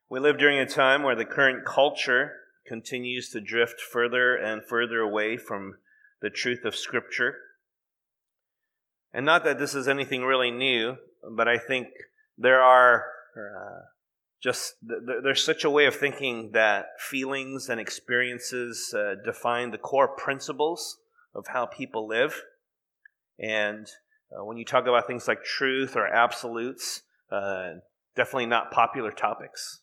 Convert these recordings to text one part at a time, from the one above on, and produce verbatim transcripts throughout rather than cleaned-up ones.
We live during a time where the current culture continues to drift further and further away from the truth of Scripture. And not that this is anything really new, but I think there are uh, just, th- there's such a way of thinking that feelings and experiences uh, define the core principles of how people live. And uh, when you talk about things like truth or absolutes, uh, definitely not popular topics.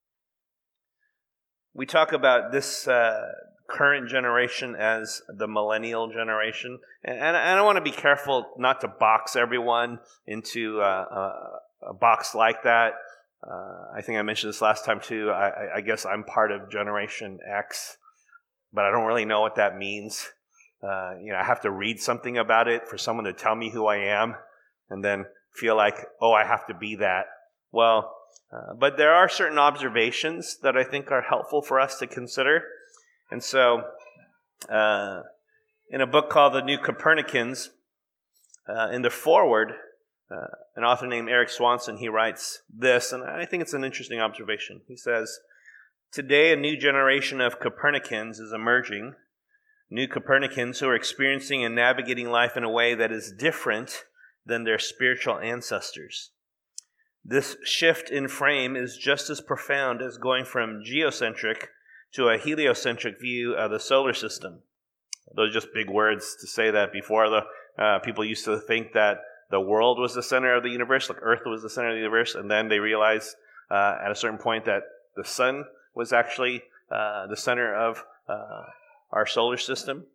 We talk about this uh, current generation as the millennial generation. And, and I want to be careful not to box everyone into uh, a, a box like that. Uh, I think I mentioned this last time too. I, I guess I'm part of Generation X, but I don't really know what that means. Uh, you know, I have to read something about it for someone to tell me who I am and then feel like, oh, I have to be that. Well, Uh, but there are certain observations that I think are helpful for us to consider. And so, uh, in a book called The New Copernicans, uh, in the foreword, uh, an author named Eric Swanson, he writes this, and I think it's an interesting observation. He says, "Today, a new generation of Copernicans is emerging, new Copernicans who are experiencing and navigating life in a way that is different than their spiritual ancestors. This shift in frame is just as profound as going from geocentric to a heliocentric view of the solar system." Those are just big words to say that. Before, the uh, people used to think that the world was the center of the universe, like Earth was the center of the universe, and then they realized uh, at a certain point that the sun was actually uh, the center of uh, our solar system.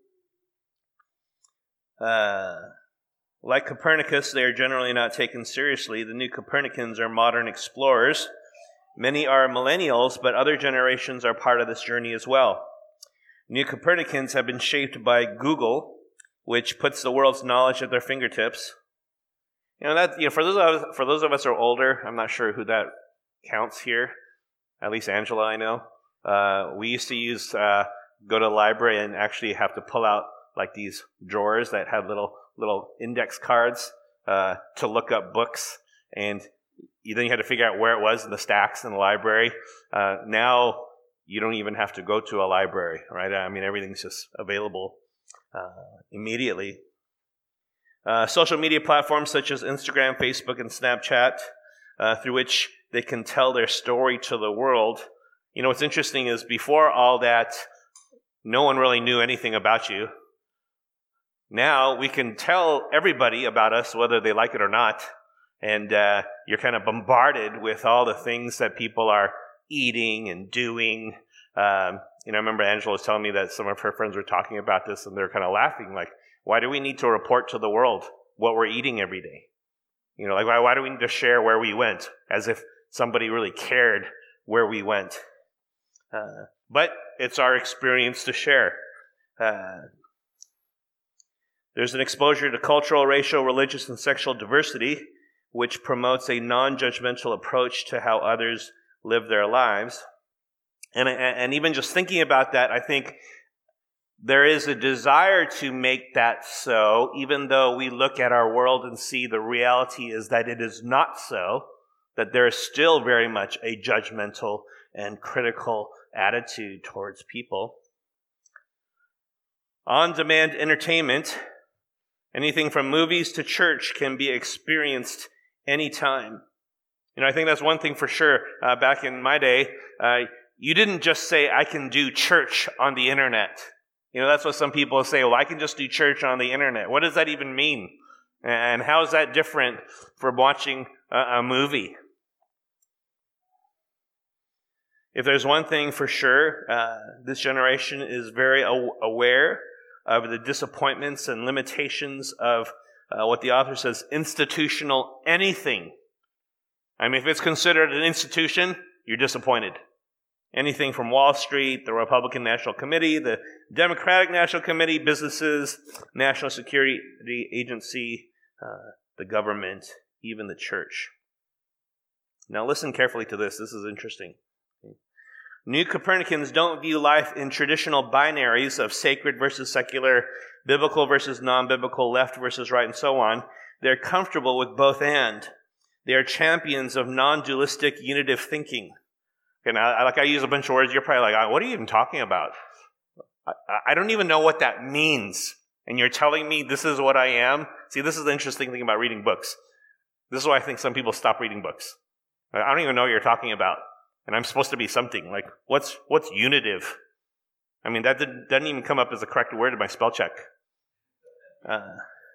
Uh, Like Copernicus, they are generally not taken seriously. The new Copernicans are modern explorers. Many are millennials, but other generations are part of this journey as well. New Copernicans have been shaped by Google, which puts the world's knowledge at their fingertips. You know that you know for those of us, for those of us who are older, I'm not sure who that counts here. At least Angela, I know. Uh, we used to use uh, go to the library and actually have to pull out like these drawers that had little. little index cards uh, to look up books, and you, then you had to figure out where it was in the stacks in the library. Uh, now you don't even have to go to a library, right? I mean, everything's just available uh, immediately. Uh, social media platforms such as Instagram, Facebook, and Snapchat, uh, through which they can tell their story to the world. You know, what's interesting is before all that, no one really knew anything about you. Now we can tell everybody about us, whether they like it or not, and uh, you're kind of bombarded with all the things that people are eating and doing. Um, you know, I remember Angela was telling me that some of her friends were talking about this, and they're kind of laughing, like, why do we need to report to the world what we're eating every day? You know, like, why, why do we need to share where we went, as if somebody really cared where we went? Uh, but it's our experience to share. Uh, There's an exposure to cultural, racial, religious, and sexual diversity, which promotes a non-judgmental approach to how others live their lives. And, and even just thinking about that, I think there is a desire to make that so, even though we look at our world and see the reality is that it is not so, that there is still very much a judgmental and critical attitude towards people. On-demand entertainment, anything from movies to church, can be experienced anytime. You know, I think that's one thing for sure. Uh, back in my day, uh, you didn't just say, I can do church on the internet. You know, that's what some people say, well, I can just do church on the internet. What does that even mean? And how is that different from watching a, a movie? If there's one thing for sure, uh, this generation is very aw- aware of the disappointments and limitations of uh, what the author says, institutional anything. I mean, if it's considered an institution, you're disappointed. Anything from Wall Street, the Republican National Committee, the Democratic National Committee, businesses, National Security Agency, uh, the government, even the church. Now listen carefully to this. This is interesting. New Copernicans don't view life in traditional binaries of sacred versus secular, biblical versus non-biblical, left versus right, and so on. They're comfortable with both and. They are champions of non-dualistic unitive thinking. Okay, now, I- like I use a bunch of words, you're probably like, what are you even talking about? I, I don't even know what that means. And you're telling me this is what I am? See, this is the interesting thing about reading books. This is why I think some people stop reading books. I don't even know what you're talking about. And I'm supposed to be something. Like, what's what's unitive? I mean, that didn't, doesn't even come up as a correct word in my spell check. Uh,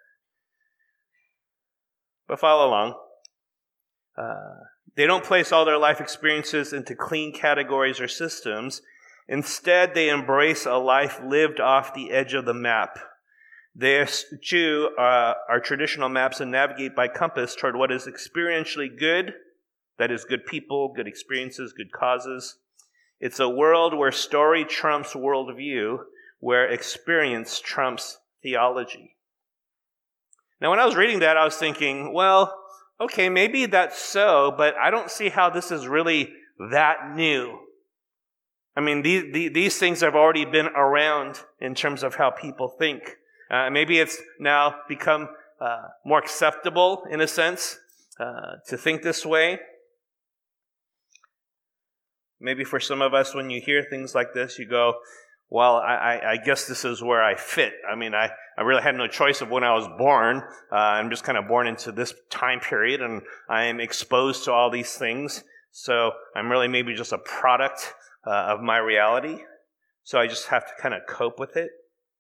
but follow along. Uh, they don't place all their life experiences into clean categories or systems. Instead, they embrace a life lived off the edge of the map. They eschew uh, our traditional maps and navigate by compass toward what is experientially good, that is, good people, good experiences, good causes. It's a world where story trumps worldview, where experience trumps theology. Now, when I was reading that, I was thinking, well, okay, maybe that's so, but I don't see how this is really that new. I mean, these, these things have already been around in terms of how people think. Uh, maybe it's now become uh, more acceptable, in a sense, uh, to think this way. Maybe for some of us, when you hear things like this, you go, well, I, I, I guess this is where I fit. I mean, I, I really had no choice of when I was born. Uh, I'm just kind of born into this time period, and I am exposed to all these things. So I'm really maybe just a product uh, of my reality. So I just have to kind of cope with it.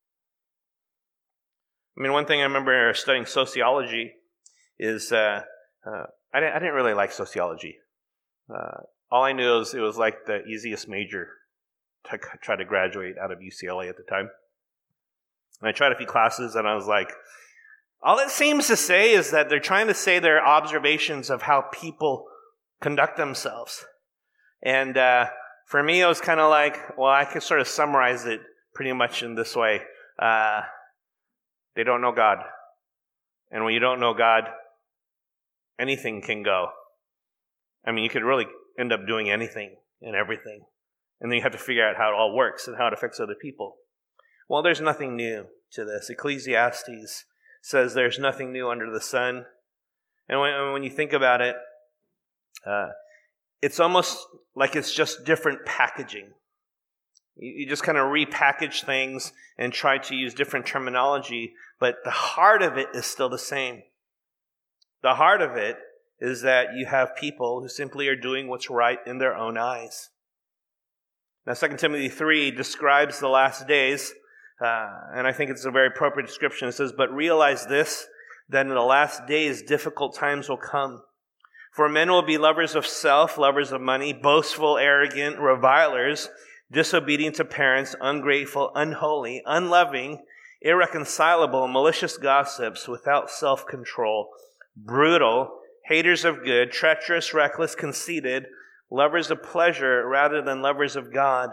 I mean, one thing I remember studying sociology is uh, uh, I, didn't, I didn't really like sociology. Uh, all I knew was it was like the easiest major to try to graduate out of U C L A at the time. And I tried a few classes, and I was like, all it seems to say is that they're trying to say their observations of how people conduct themselves. And uh, for me, it was kind of like, well, I could sort of summarize it pretty much in this way. Uh, they don't know God. And when you don't know God, anything can go. I mean, you could really end up doing anything and everything. And then you have to figure out how it all works and how it affects other people. Well, there's nothing new to this. Ecclesiastes says there's nothing new under the sun. And when, when you think about it, uh, it's almost like it's just different packaging. You, you just kind of repackage things and try to use different terminology, but the heart of it is still the same. The heart of it is that you have people who simply are doing what's right in their own eyes. Now, Second Timothy three describes the last days, uh, and I think it's a very appropriate description. It says, but realize this, that in the last days difficult times will come. For men will be lovers of self, lovers of money, boastful, arrogant, revilers, disobedient to parents, ungrateful, unholy, unloving, irreconcilable, malicious gossips, without self-control, brutal, haters of good, treacherous, reckless, conceited, lovers of pleasure rather than lovers of God.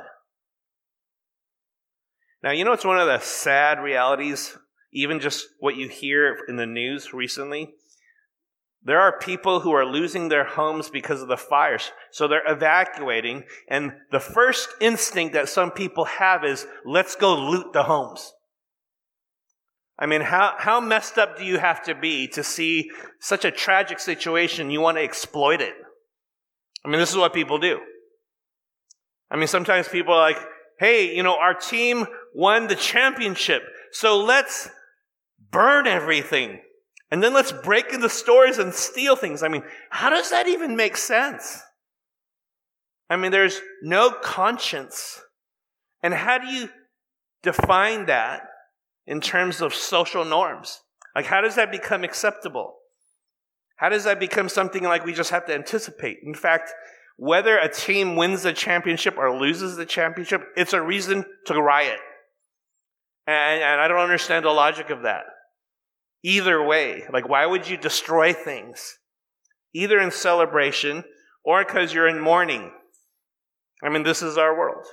Now, you know it's one of the sad realities, even just what you hear in the news recently? There are people who are losing their homes because of the fires. So they're evacuating, and the first instinct that some people have is, let's go loot the homes. I mean, how, how messed up do you have to be to see such a tragic situation, you want to exploit it? I mean, this is what people do. I mean, sometimes people are like, hey, you know, our team won the championship, so let's burn everything. And then let's break into stores and steal things. I mean, how does that even make sense? I mean, there's no conscience. And how do you define that in terms of social norms? Like, how does that become acceptable? How does that become something like we just have to anticipate? In fact, whether a team wins the championship or loses the championship, it's a reason to riot. And, and I don't understand the logic of that. Either way, like, why would you destroy things? Either in celebration or because you're in mourning. I mean, this is our world.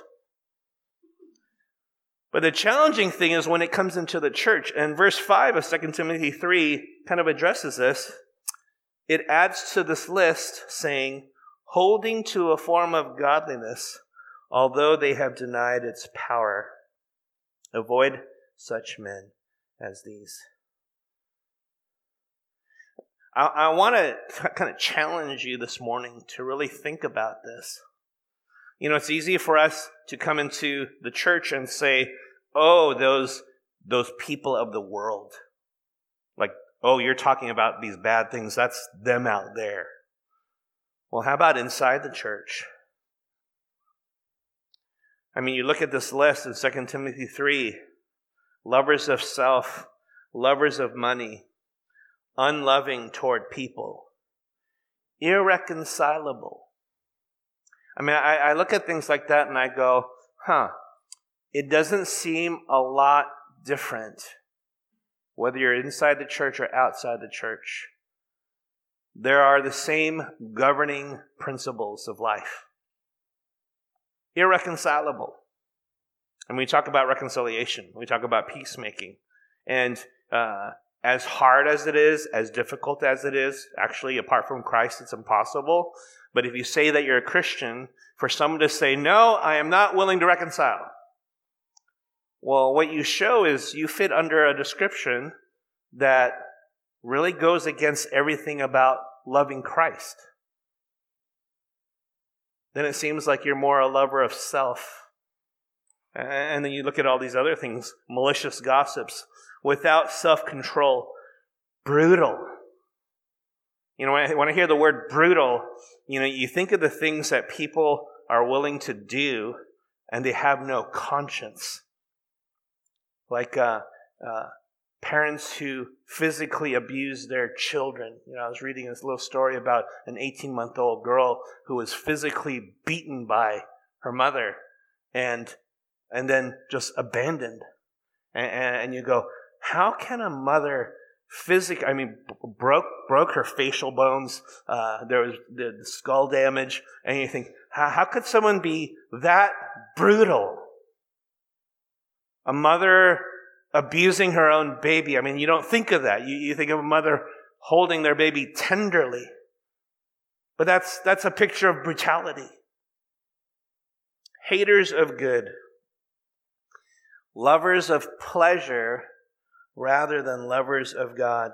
But the challenging thing is when it comes into the church, and verse five of Second Timothy three kind of addresses this. It adds to this list saying, holding to a form of godliness, although they have denied its power. Avoid such men as these. I, I want to kind of challenge you this morning to really think about this. You know, it's easy for us to come into the church and say, oh, those, those people of the world. Like, oh, you're talking about these bad things. That's them out there. Well, how about inside the church? I mean, you look at this list in Second Timothy three. Lovers of self, lovers of money, unloving toward people, irreconcilable. I mean, I, I look at things like that and I go, huh, it doesn't seem a lot different whether you're inside the church or outside the church. There are the same governing principles of life. Irreconcilable. And we talk about reconciliation. We talk about peacemaking. And uh, as hard as it is, as difficult as it is, actually, apart from Christ, it's impossible. But if you say that you're a Christian, for someone to say, no, I am not willing to reconcile. Well, what you show is you fit under a description that really goes against everything about loving Christ. Then it seems like you're more a lover of self. And then you look at all these other things, malicious gossips, without self-control, brutal. You know, when I, when I hear the word brutal, you know, you think of the things that people are willing to do and they have no conscience. Like uh, uh, parents who physically abuse their children. You know, I was reading this little story about an eighteen-month-old girl who was physically beaten by her mother and and then just abandoned. And, and you go, how can a mother physically, I mean, broke broke her facial bones, uh, there was the skull damage, and you think, how, how could someone be that brutal? A mother abusing her own baby. I mean, you don't think of that. You, you think of a mother holding their baby tenderly. But that's that's a picture of brutality. Haters of good. Lovers of pleasure rather than lovers of God.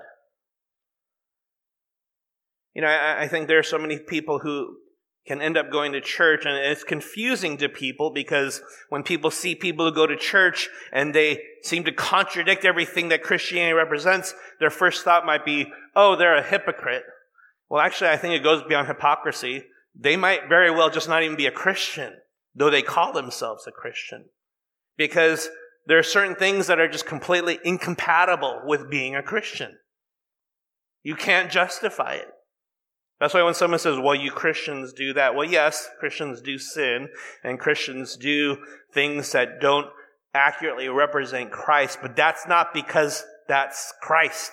You know, I, I think there are so many people who can end up going to church, and it's confusing to people because when people see people who go to church and they seem to contradict everything that Christianity represents, their first thought might be, oh, they're a hypocrite. Well, actually, I think it goes beyond hypocrisy. They might very well just not even be a Christian, though they call themselves a Christian. Because there are certain things that are just completely incompatible with being a Christian. You can't justify it. That's why when someone says, well, you Christians do that. Well, yes, Christians do sin, and Christians do things that don't accurately represent Christ, but that's not because that's Christ.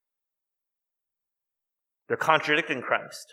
They're contradicting Christ.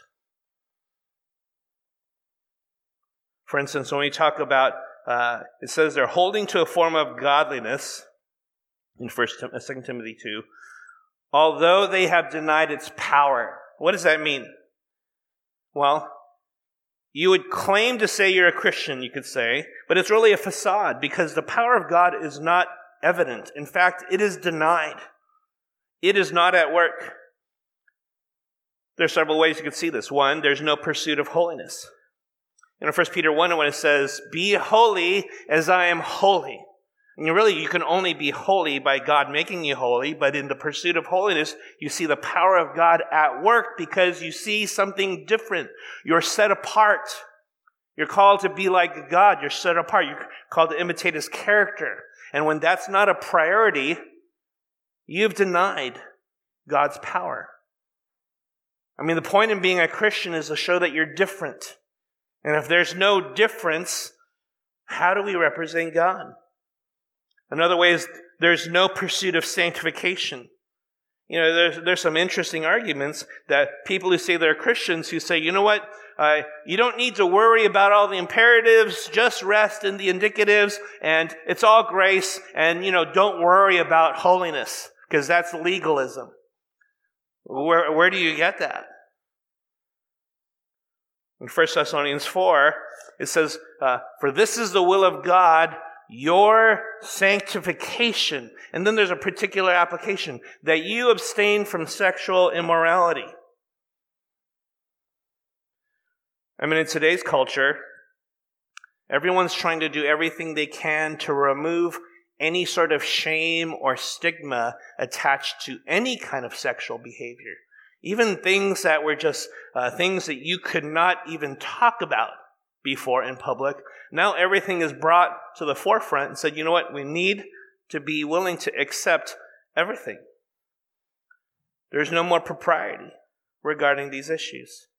For instance, when we talk about, uh, it says they're holding to a form of godliness in First, Second Timothy two, although they have denied its power. What does that mean? Well, you would claim to say you're a Christian, you could say, but it's really a facade because the power of God is not evident. In fact, it is denied. It is not at work. There are several ways you can see this. One, there's no pursuit of holiness. In First Peter one, when it says, be holy as I am holy. And you really, you can only be holy by God making you holy, but in the pursuit of holiness, you see the power of God at work because you see something different. You're set apart. You're called to be like God. You're set apart. You're called to imitate His character. And when that's not a priority, you've denied God's power. I mean, the point in being a Christian is to show that you're different. And if there's no difference, how do we represent God? Another way is there's no pursuit of sanctification. You know, there's there's some interesting arguments that people who say they're Christians who say, you know what, uh, you don't need to worry about all the imperatives, just rest in the indicatives, and it's all grace, and, you know, don't worry about holiness, because that's legalism. Where, where do you get that? In First Thessalonians four, it says, uh, for this is the will of God, your sanctification. And then there's a particular application, that you abstain from sexual immorality. I mean, in today's culture, Everyone's trying to do everything they can to remove any sort of shame or stigma attached to any kind of sexual behavior. Even things that were just uh, things that you could not even talk about before in public. Now everything is brought to the forefront and said, you know what, we need to be willing to accept everything. There's no more propriety regarding these issues.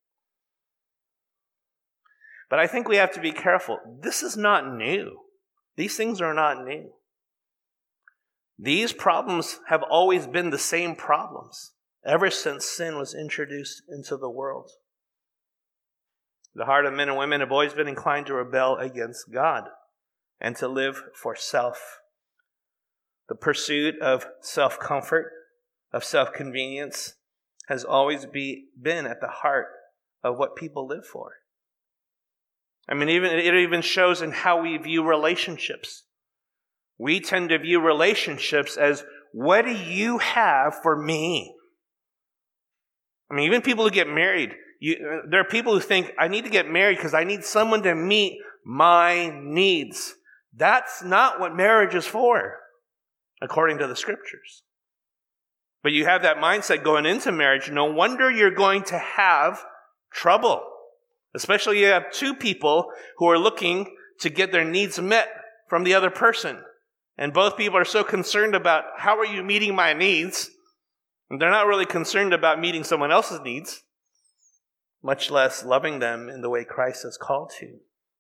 But I think we have to be careful. This is not new. These things are not new. These problems have always been the same problems ever since sin was introduced into the world. The heart of men and women have always been inclined to rebel against God and to live for self. The pursuit of self-comfort, of self-convenience, has always be, been at the heart of what people live for. I mean, even it even shows in how we view relationships. We tend to view relationships as, what do you have for me? I mean, even people who get married, you, there are people who think, I need to get married because I need someone to meet my needs. That's not what marriage is for, according to the scriptures. But you have that mindset going into marriage, no wonder you're going to have trouble. Especially you have two people who are looking to get their needs met from the other person. And both people are so concerned about, how are you meeting my needs? And they're not really concerned about meeting someone else's needs, much less loving them in the way Christ has called to.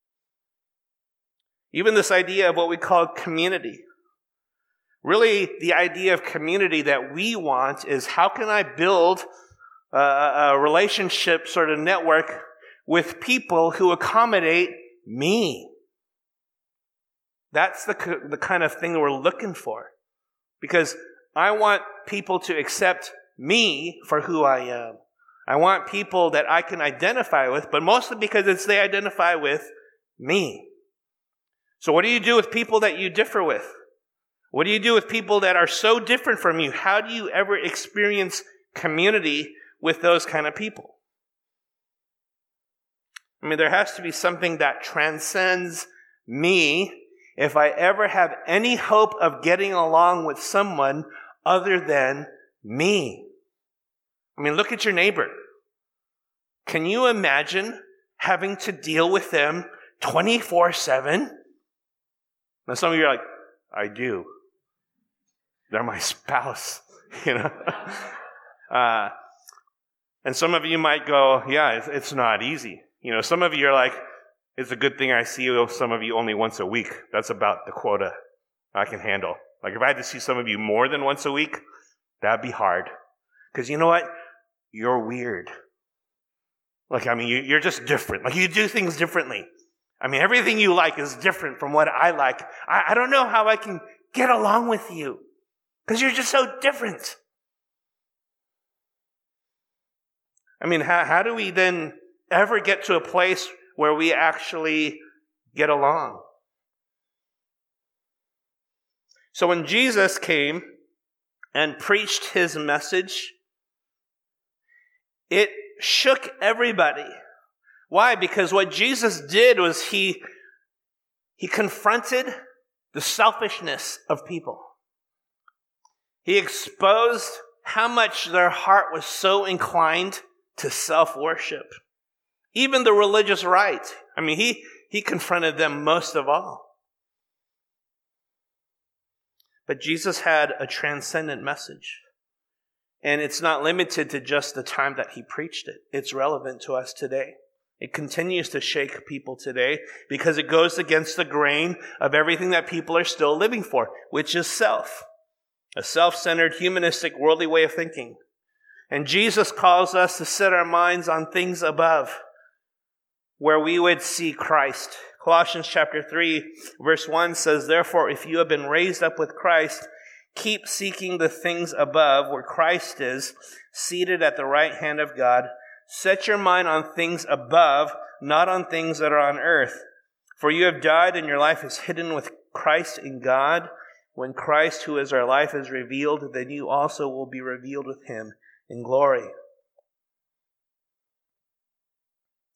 Even this idea of what we call community. Really, the idea of community that we want is, how can I build a, a relationship sort of network with people who accommodate me? That's the, the kind of thing we're looking for. Because I want people to accept me for who I am. I want people that I can identify with, but mostly because it's they identify with me. So what do you do with people that you differ with? What do you do with people that are so different from you? How do you ever experience community with those kind of people? I mean, there has to be something that transcends me if I ever have any hope of getting along with someone other than me. I mean, look at your neighbor. Can you imagine having to deal with them twenty-four seven? Now, some of you are like, I do. They're my spouse, you know. uh, and some of you might go, yeah, it's, it's not easy. You know, some of you are like, it's a good thing I see some of you only once a week. That's about the quota I can handle. Like if I had to see some of you more than once a week, that'd be hard. Because you know what? You're weird. Like, I mean, you, you're just different. Like you do things differently. I mean, everything you like is different from what I like. I, I don't know how I can get along with you. Because you're just so different. I mean, how, how do we then ever get to a place where we actually get along? So when Jesus came and preached his message, it shook everybody. Why? Because what Jesus did was he, he confronted the selfishness of people. He exposed how much their heart was so inclined to self-worship. Even the religious right. I mean, he, he confronted them most of all. But Jesus had a transcendent message. And it's not limited to just the time that he preached it. It's relevant to us today. It continues to shake people today because it goes against the grain of everything that people are still living for, which is self. A self-centered, humanistic, worldly way of thinking. And Jesus calls us to set our minds on things above, where we would see Christ. Colossians chapter three, verse one says, therefore, if you have been raised up with Christ, keep seeking the things above, where Christ is, seated at the right hand of God. Set your mind on things above, not on things that are on earth. For you have died, and your life is hidden with Christ in God. When Christ, who is our life, is revealed, then you also will be revealed with him in glory.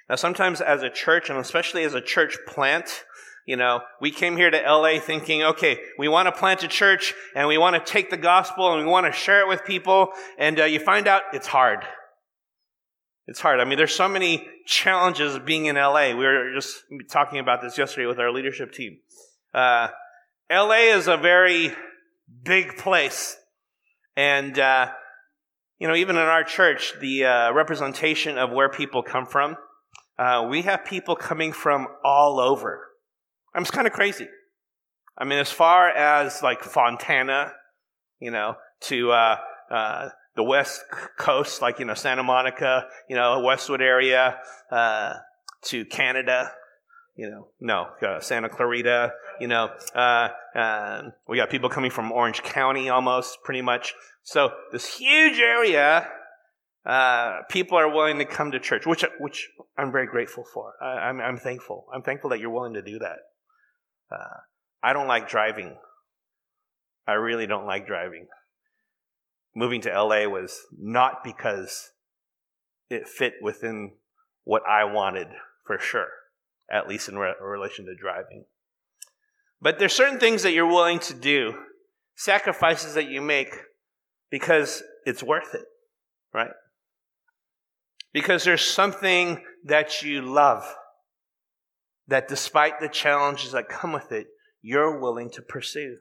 Now, sometimes as a church, and especially as a church plant, you know, we came here to L A thinking, okay, we want to plant a church, and we want to take the gospel, and we want to share it with people, and uh, you find out it's hard. It's hard. I mean, there's so many challenges of being in L A. We were just talking about this yesterday with our leadership team. Uh, L A is a very big place, and, uh, you know, even in our church, the uh, representation of where people come from, uh, we have people coming from all over. I mean, it's kind of crazy. I mean, as far as like Fontana, you know, to uh, uh, the West Coast, like, you know, Santa Monica, you know, Westwood area, uh, to Canada, you know, no, uh, Santa Clarita, you know, uh, uh, we got people coming from Orange County almost, pretty much. So this huge area, uh, people are willing to come to church, which which I'm very grateful for. I, I'm, I'm thankful. I'm thankful that you're willing to do that. Uh, I don't like driving. I really don't like driving. Moving to L A was not because it fit within what I wanted, for sure, at least in re- relation to driving. But there's certain things that you're willing to do, sacrifices that you make, because it's worth it, right? Because there's something that you love, that despite the challenges that come with it, you're willing to pursue.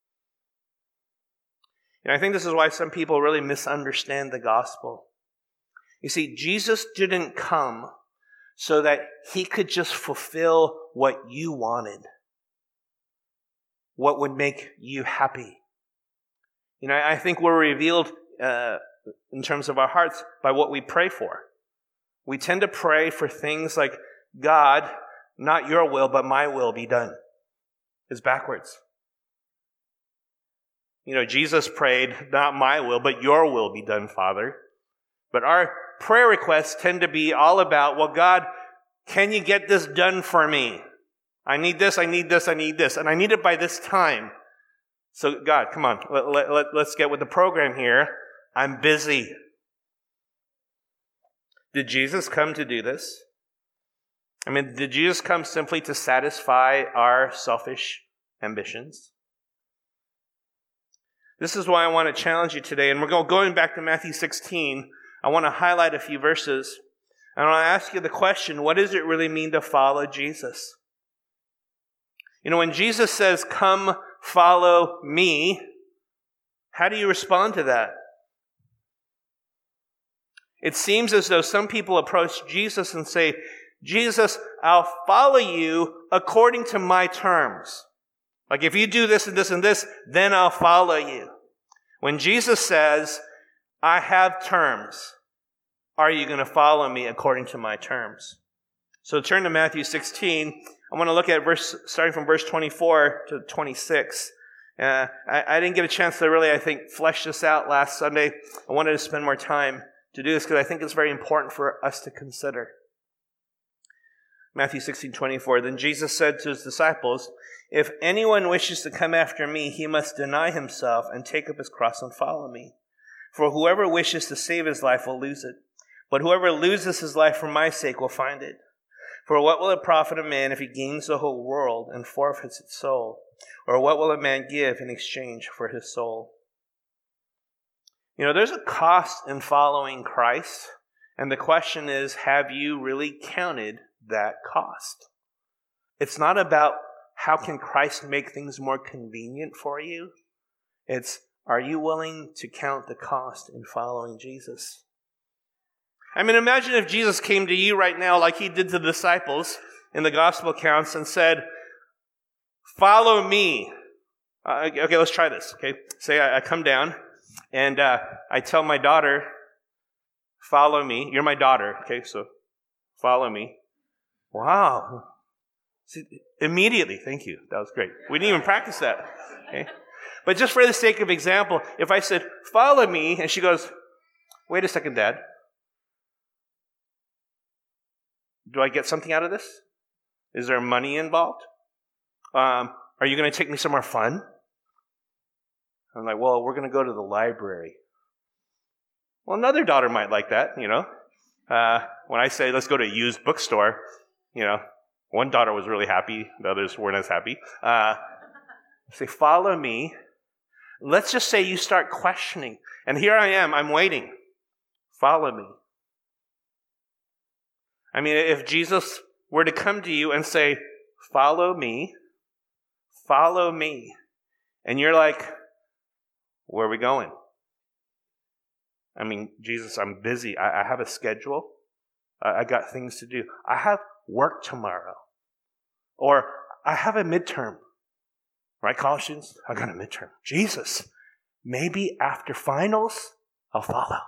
And I think this is why some people really misunderstand the gospel. You see, Jesus didn't come so that he could just fulfill what you wanted, what would make you happy. You know, I think we're revealed uh, in terms of our hearts by what we pray for. We tend to pray for things like, God, not your will, but my will be done. It's backwards. You know, Jesus prayed, not my will, but your will be done, Father. But our prayer requests tend to be all about, well, God, can you get this done for me? I need this, I need this, I need this, and I need it by this time. So, God, come on, let, let, let, let's get with the program here. I'm busy. Did Jesus come to do this? I mean, did Jesus come simply to satisfy our selfish ambitions? This is why I want to challenge you today. And we're going back to Matthew sixteen. I want to highlight a few verses. And I want to ask you the question, what does it really mean to follow Jesus? You know, when Jesus says, come follow me, how do you respond to that? It seems as though some people approach Jesus and say, Jesus, I'll follow you according to my terms. Like, if you do this and this and this, then I'll follow you. When Jesus says, I have terms, are you going to follow me according to my terms? So turn to Matthew sixteen. I want to look at verse, starting from verse twenty-four to twenty-six. Uh, I, I didn't get a chance to really, I think, flesh this out last Sunday. I wanted to spend more time to do this because I think it's very important for us to consider. Matthew sixteen twenty-four. Then Jesus said to his disciples, if anyone wishes to come after me, he must deny himself and take up his cross and follow me. For whoever wishes to save his life will lose it. But whoever loses his life for my sake will find it. For what will it profit a man if he gains the whole world and forfeits his soul? Or what will a man give in exchange for his soul? You know, there's a cost in following Christ. And the question is, have you really counted that cost? It's not about how can Christ make things more convenient for you. It's, are you willing to count the cost in following Jesus? I mean, imagine if Jesus came to you right now like he did to the disciples in the gospel accounts and said, follow me. Uh, okay, let's try this. Okay, say I, I come down and uh, I tell my daughter, follow me. You're my daughter. Okay, so follow me. Wow. See, immediately, thank you. That was great. We didn't even practice that. Okay? But just for the sake of example, if I said, follow me, and she goes, wait a second, Dad. Do I get something out of this? Is there money involved? Um, are you going to take me somewhere fun? I'm like, well, we're going to go to the library. Well, another daughter might like that, you know. Uh, when I say, let's go to a used bookstore, you know, one daughter was really happy. The others weren't as happy. Uh, say, follow me. Let's just say you start questioning. And here I am. I'm waiting. Follow me. I mean, if Jesus were to come to you and say, follow me, follow me, and you're like, where are we going? I mean, Jesus, I'm busy. I, I have a schedule. I, I got things to do. I have work tomorrow. Or I have a midterm. Right, college students? I got a midterm. Jesus, maybe after finals, I'll follow.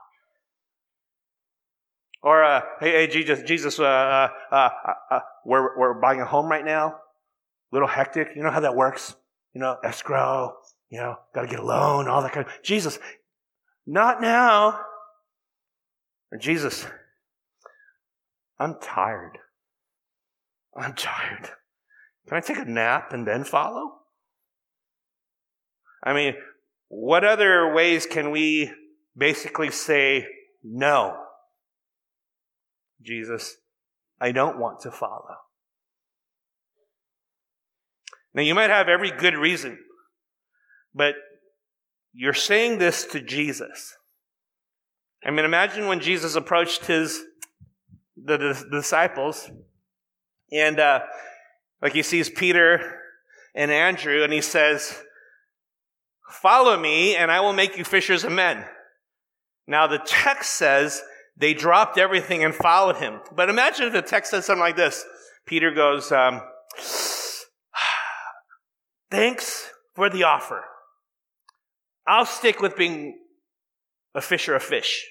Or, uh, hey, hey, Jesus, Jesus, uh, uh, uh, uh, we're, we're buying a home right now. A little hectic. You know how that works? You know, escrow, you know, got to get a loan, all that kind of. Jesus, not now. Or Jesus, I'm tired. I'm tired. Can I take a nap and then follow? I mean, what other ways can we basically say no? Jesus, I don't want to follow. Now, you might have every good reason, but you're saying this to Jesus. I mean, imagine when Jesus approached his the, the, the disciples, and uh, like he sees Peter and Andrew, and he says, follow me, and I will make you fishers of men. Now, the text says they dropped everything and followed him. But imagine if the text says something like this. Peter goes, um, thanks for the offer. I'll stick with being a fisher of fish.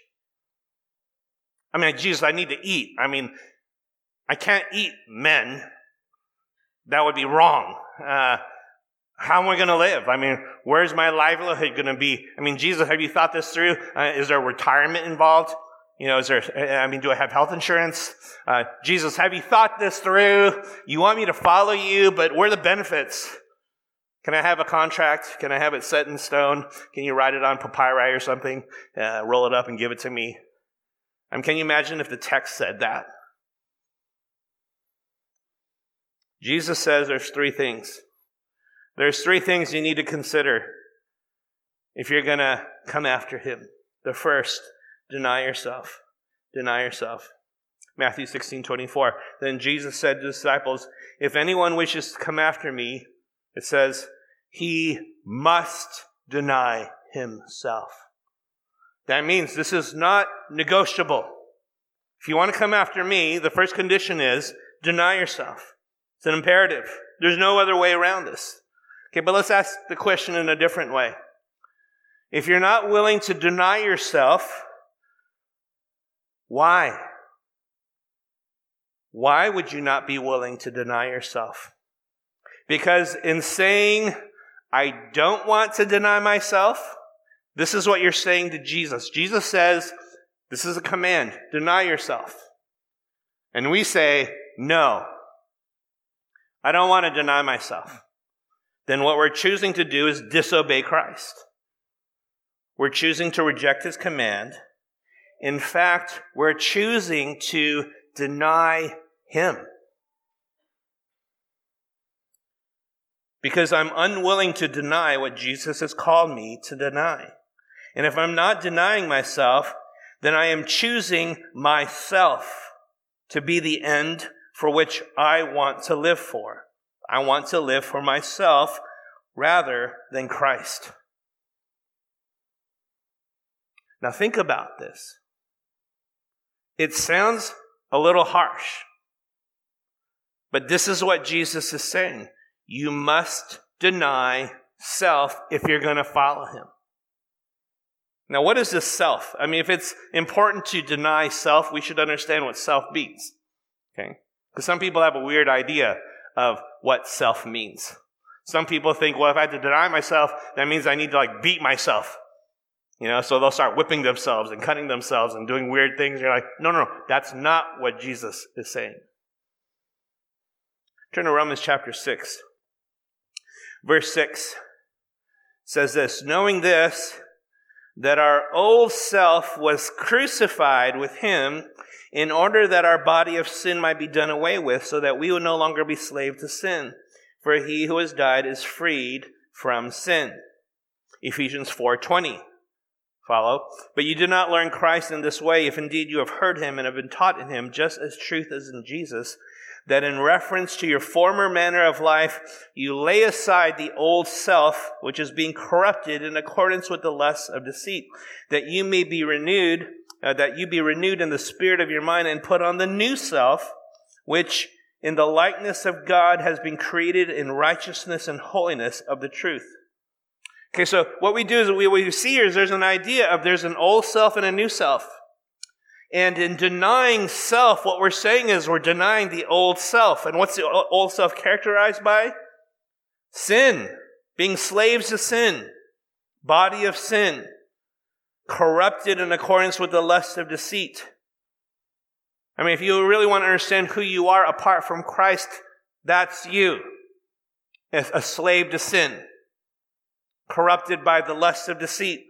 I mean, Jesus, I need to eat. I mean, I can't eat men. That would be wrong. Uh, how am I going to live? I mean, where's my livelihood going to be? I mean, Jesus, have you thought this through? Uh, is there retirement involved? You know, is there, I mean, do I have health insurance? Uh, Jesus, have you thought this through? You want me to follow you, but what are the benefits? Can I have a contract? Can I have it set in stone? Can you write it on papyri or something? Uh, roll it up and give it to me? I mean, can you imagine if the text said that? Jesus says there's three things. There's three things you need to consider if you're going to come after him. The first, deny yourself. Deny yourself. Matthew sixteen twenty-four. Then Jesus said to the disciples, if anyone wishes to come after me, it says, he must deny himself. That means this is not negotiable. If you want to come after me, the first condition is deny yourself. It's an imperative. There's no other way around this. Okay, but let's ask the question in a different way. If you're not willing to deny yourself, why? Why would you not be willing to deny yourself? Because in saying, I don't want to deny myself, this is what you're saying to Jesus. Jesus says, this is a command, deny yourself. And we say, no, I don't want to deny myself. Then what we're choosing to do is disobey Christ. We're choosing to reject his command. In fact, we're choosing to deny him. Because I'm unwilling to deny what Jesus has called me to deny. And if I'm not denying myself, then I am choosing myself to be the end for which I want to live for. I want to live for myself rather than Christ. Now think about this. It sounds a little harsh, but this is what Jesus is saying. You must deny self if you're going to follow him. Now, what is this self? I mean, if it's important to deny self, we should understand what self means. Okay? Because some people have a weird idea of what self means. Some people think, well, if I have to deny myself, that means I need to like beat myself. You know, so they'll start whipping themselves and cutting themselves and doing weird things. You're like, no, no, no, that's not what Jesus is saying. Turn to Romans chapter six. Verse six says this, knowing this, that our old self was crucified with him in order that our body of sin might be done away with, so that we would no longer be slave to sin. For he who has died is freed from sin. Ephesians four twenty. Follow. But you did not learn Christ in this way, if indeed you have heard him and have been taught in him, just as truth is in Jesus, that in reference to your former manner of life, you lay aside the old self, which is being corrupted in accordance with the lusts of deceit, that you may be renewed, uh, that you be renewed in the spirit of your mind, and put on the new self, which in the likeness of God has been created in righteousness and holiness of the truth. Okay, so what we do is we, what we see here is there's an idea of there's an old self and a new self. And in denying self, what we're saying is we're denying the old self. And what's the old self characterized by? Sin. Being slaves to sin. Body of sin. Corrupted in accordance with the lust of deceit. I mean, if you really want to understand who you are apart from Christ, that's you. A slave to sin. Corrupted by the lust of deceit.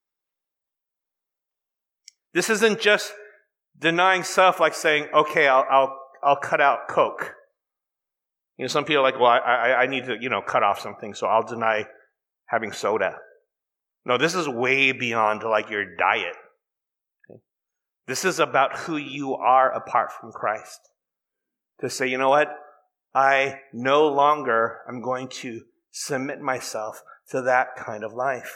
This isn't just denying self like saying, okay, I'll I'll I'll cut out Coke. You know, some people are like, well, I, I, I need to, you know, cut off something, so I'll deny having soda. No, this is way beyond like your diet. Okay? This is about who you are apart from Christ. To say, you know what? I no longer am going to submit myself to that kind of life.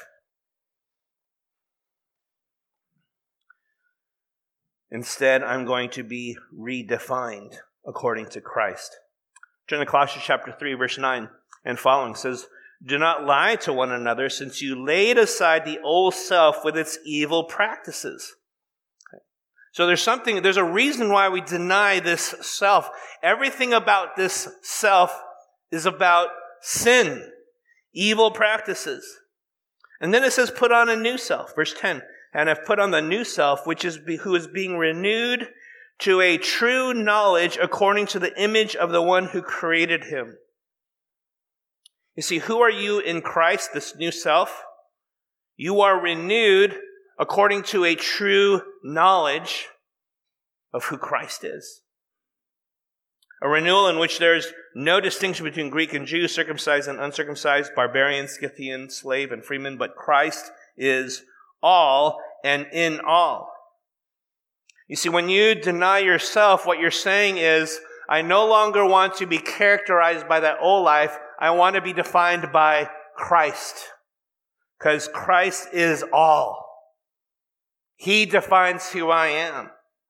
Instead, I'm going to be redefined according to Christ. Turn to Colossians chapter three, verse nine and following says, do not lie to one another, since you laid aside the old self with its evil practices. Okay. So there's something, there's a reason why we deny this self. Everything about this self is about sin. Evil practices. And then it says, put on a new self. Verse ten. And have put on the new self, which is who is being renewed to a true knowledge according to the image of the one who created him. You see, who are you in Christ, this new self? You are renewed according to a true knowledge of who Christ is. A renewal in which there's no distinction between Greek and Jew, circumcised and uncircumcised, barbarian, Scythian, slave, and freeman, but Christ is all and in all. You see, when you deny yourself, what you're saying is, I no longer want to be characterized by that old life. I want to be defined by Christ. Because Christ is all. He defines who I am.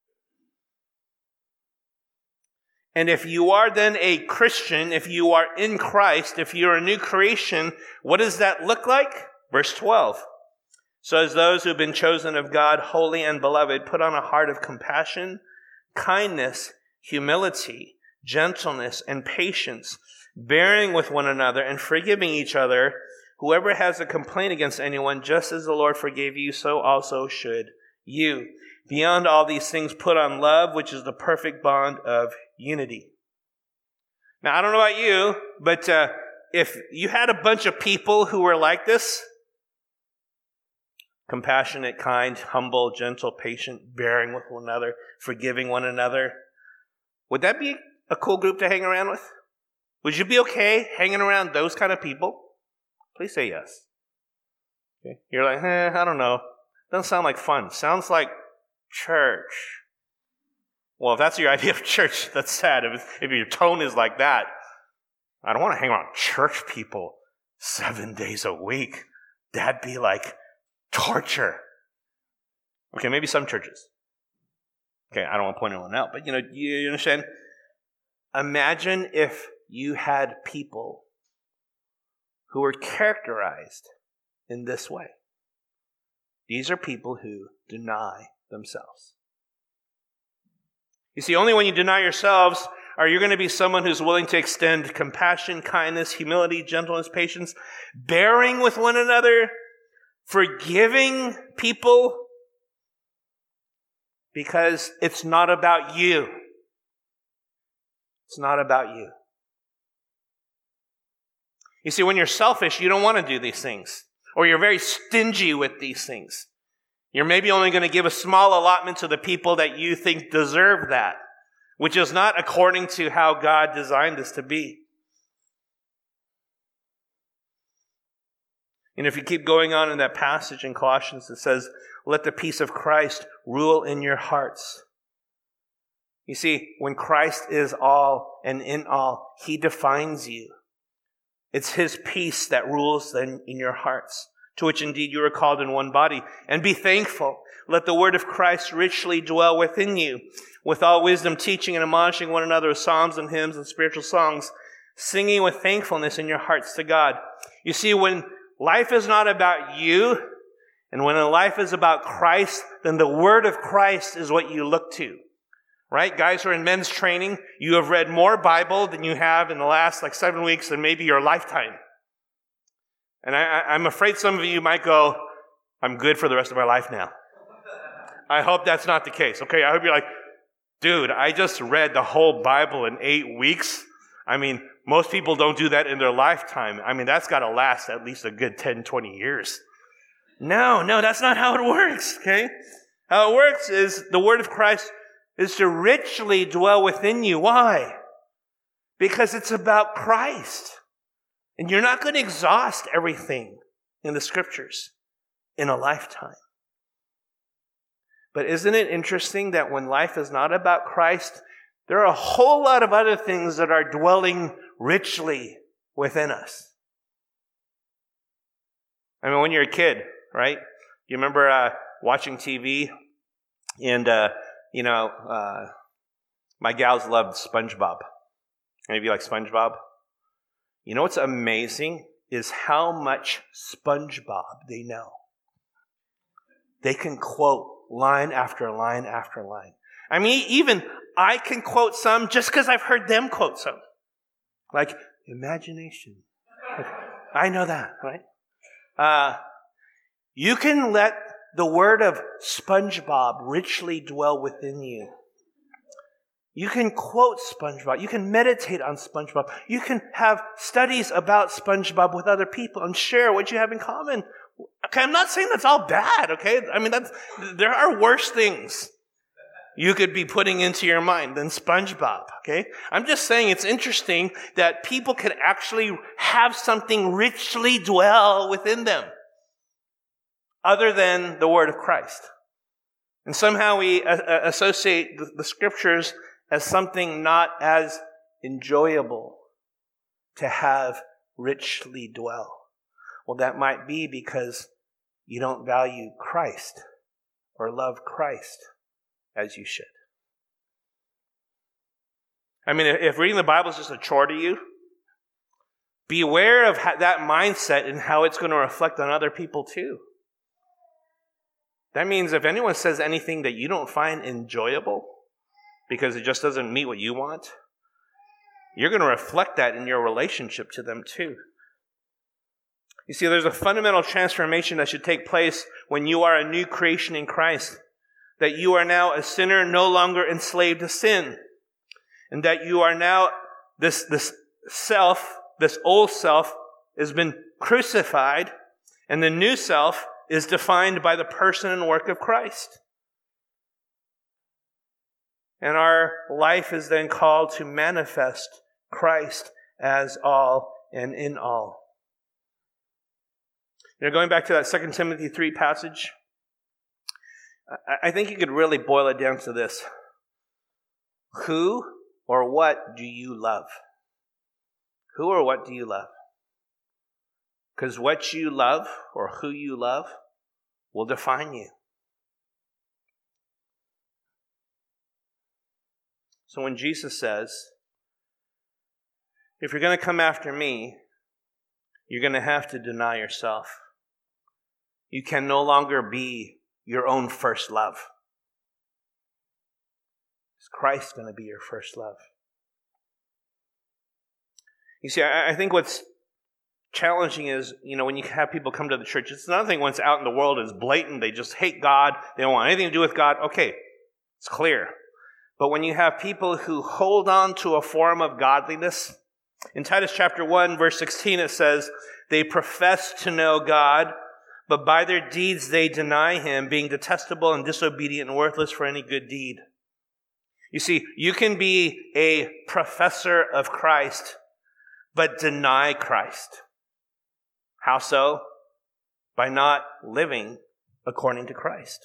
And if you are then a Christian, if you are in Christ, if you're a new creation, what does that look like? Verse twelve. So as those who have been chosen of God, holy and beloved, put on a heart of compassion, kindness, humility, gentleness, and patience, bearing with one another and forgiving each other. Whoever has a complaint against anyone, just as the Lord forgave you, so also should you. Beyond all these things, put on love, which is the perfect bond of unity. Now, I don't know about you, but uh, if you had a bunch of people who were like this, compassionate, kind, humble, gentle, patient, bearing with one another, forgiving one another, would that be a cool group to hang around with? Would you be okay hanging around those kind of people? Please say yes. Okay. You're like, eh, I don't know. Doesn't sound like fun. Sounds like church. Well, if that's your idea of church, that's sad. If, if your tone is like that, I don't want to hang around church people seven days a week. That'd be like torture. Okay, maybe some churches. Okay, I don't want to point anyone out, but you know, you understand? Imagine if you had people who were characterized in this way. These are people who deny themselves. You see, only when you deny yourselves are you going to be someone who's willing to extend compassion, kindness, humility, gentleness, patience, bearing with one another, forgiving people, because it's not about you. It's not about you. You see, when you're selfish, you don't want to do these things. Or you're very stingy with these things. You're maybe only going to give a small allotment to the people that you think deserve that, which is not according to how God designed this to be. And if you keep going on in that passage in Colossians, it says, let the peace of Christ rule in your hearts. You see, when Christ is all and in all, He defines you. It's His peace that rules then in your hearts, to which indeed you are called in one body. And be thankful. Let the word of Christ richly dwell within you, with all wisdom, teaching and admonishing one another with psalms and hymns and spiritual songs, singing with thankfulness in your hearts to God. You see, when life is not about you, and when life is about Christ, then the word of Christ is what you look to. Right? Guys who are in men's training, you have read more Bible than you have in the last like seven weeks than maybe your lifetime. And I, I'm afraid some of you might go, I'm good for the rest of my life now. I hope that's not the case. Okay, I hope you're like, dude, I just read the whole Bible in eight weeks. I mean, most people don't do that in their lifetime. I mean, that's got to last at least a good ten, twenty years. No, no, that's not how it works, okay? How it works is the word of Christ is to richly dwell within you. Why? Because it's about Christ. And you're not going to exhaust everything in the scriptures in a lifetime. But isn't it interesting that when life is not about Christ, there are a whole lot of other things that are dwelling richly within us? I mean, when you're a kid, right? You remember uh, watching T V and, uh, you know, uh, my gals loved SpongeBob. Any of you like SpongeBob? You know what's amazing is how much SpongeBob they know. They can quote line after line after line. I mean, even I can quote some just because I've heard them quote some. Like, imagination. I know that, right? Uh, you can let the word of SpongeBob richly dwell within you. You can quote SpongeBob. You can meditate on SpongeBob. You can have studies about SpongeBob with other people and share what you have in common. Okay, I'm not saying that's all bad, okay? I mean, that's, there are worse things you could be putting into your mind than SpongeBob, okay? I'm just saying it's interesting that people can actually have something richly dwell within them other than the word of Christ. And somehow we uh, associate the, the scriptures as something not as enjoyable to have richly dwell. Well, that might be because you don't value Christ or love Christ as you should. I mean, if reading the Bible is just a chore to you, be aware of that mindset and how it's going to reflect on other people too. That means if anyone says anything that you don't find enjoyable because it just doesn't meet what you want, you're going to reflect that in your relationship to them too. You see, there's a fundamental transformation that should take place when you are a new creation in Christ. That you are now a sinner no longer enslaved to sin. And that you are now, this, this self, this old self has been crucified, and the new self is defined by the person and work of Christ. And our life is then called to manifest Christ as all and in all. You know, going back to that Second Timothy three passage, I think you could really boil it down to this. Who or what do you love? Who or what do you love? Because what you love or who you love will define you. So when Jesus says, if you're going to come after me, you're going to have to deny yourself. You can no longer be your own first love. Is Christ going to be your first love? You see, I, I think what's challenging is, you know, when you have people come to the church, it's another thing when it's out in the world, it's blatant, they just hate God, they don't want anything to do with God. Okay, it's clear. But when you have people who hold on to a form of godliness, in Titus chapter one, verse sixteen, it says, they profess to know God, but by their deeds they deny him, being detestable and disobedient and worthless for any good deed. You see, you can be a professor of Christ, but deny Christ. How so? By not living according to Christ.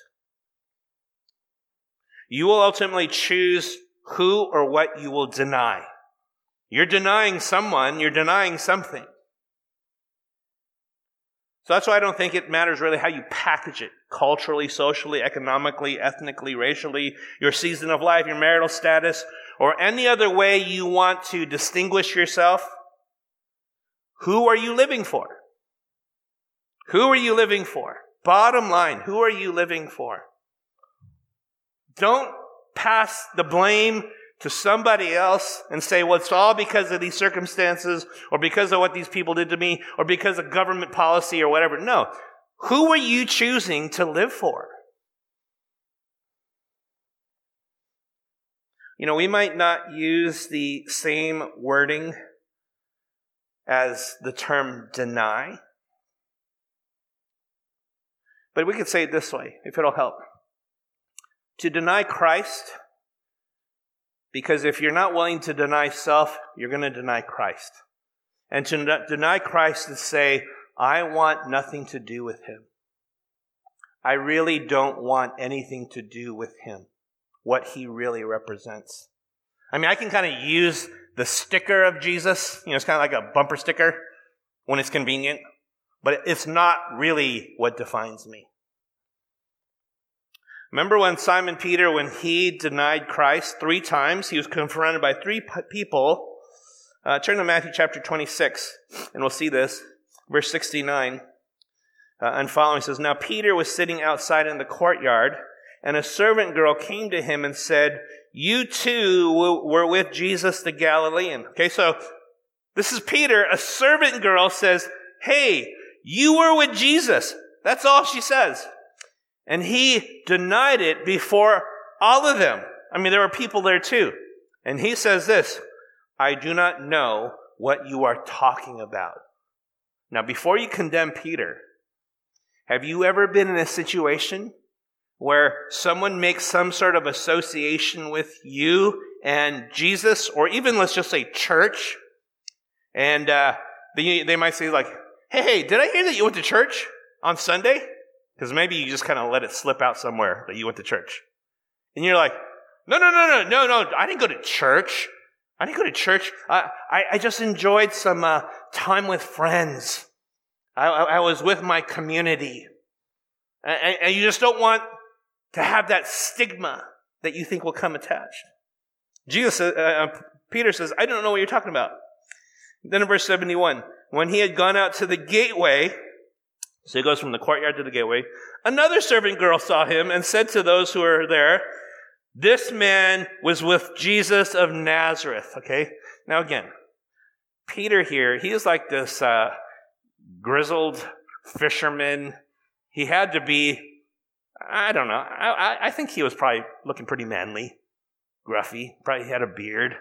You will ultimately choose who or what you will deny. You're denying someone, you're denying something. So that's why I don't think it matters really how you package it, culturally, socially, economically, ethnically, racially, your season of life, your marital status, or any other way you want to distinguish yourself. Who are you living for? Who are you living for? Bottom line, who are you living for? Don't pass the blame to somebody else and say, well, it's all because of these circumstances or because of what these people did to me or because of government policy or whatever. No. Who are you choosing to live for? You know, we might not use the same wording as the term deny, but we could say it this way, if it'll help. To deny Christ, because if you're not willing to deny self, you're going to deny Christ. And to n- deny Christ is say, I want nothing to do with him. I really don't want anything to do with him, what he really represents. I mean, I can kind of use the sticker of Jesus. You know, it's kind of like a bumper sticker when it's convenient. But it's not really what defines me. Remember when Simon Peter, when he denied Christ three times, he was confronted by three p- people. Uh, turn to Matthew chapter twenty-six, and we'll see this. Verse sixty-nine uh, and following says, Now Peter was sitting outside in the courtyard, and a servant girl came to him and said, You too w- were with Jesus the Galilean. Okay, so this is Peter. A servant girl says, Hey, you were with Jesus. That's all she says. And he denied it before all of them. I mean, there were people there too. And he says this, I do not know what you are talking about. Now, before you condemn Peter, have you ever been in a situation where someone makes some sort of association with you and Jesus, or even let's just say church, and uh, they, they might say like, hey, hey, did I hear that you went to church on Sunday? Because maybe you just kind of let it slip out somewhere that you went to church. And you're like, no, no, no, no, no, no, I didn't go to church. I didn't go to church. I, I, I just enjoyed some uh, time with friends. I, I, I was with my community. And, and you just don't want to have that stigma that you think will come attached. Jesus, uh, uh, Peter says, I don't know what you're talking about. Then in verse seventy-one, when he had gone out to the gateway, so he goes from the courtyard to the gateway, another servant girl saw him and said to those who were there, this man was with Jesus of Nazareth. Okay? Now again, Peter here, he is like this uh, grizzled fisherman. He had to be, I don't know, I, I think he was probably looking pretty manly, gruffy, probably had a beard.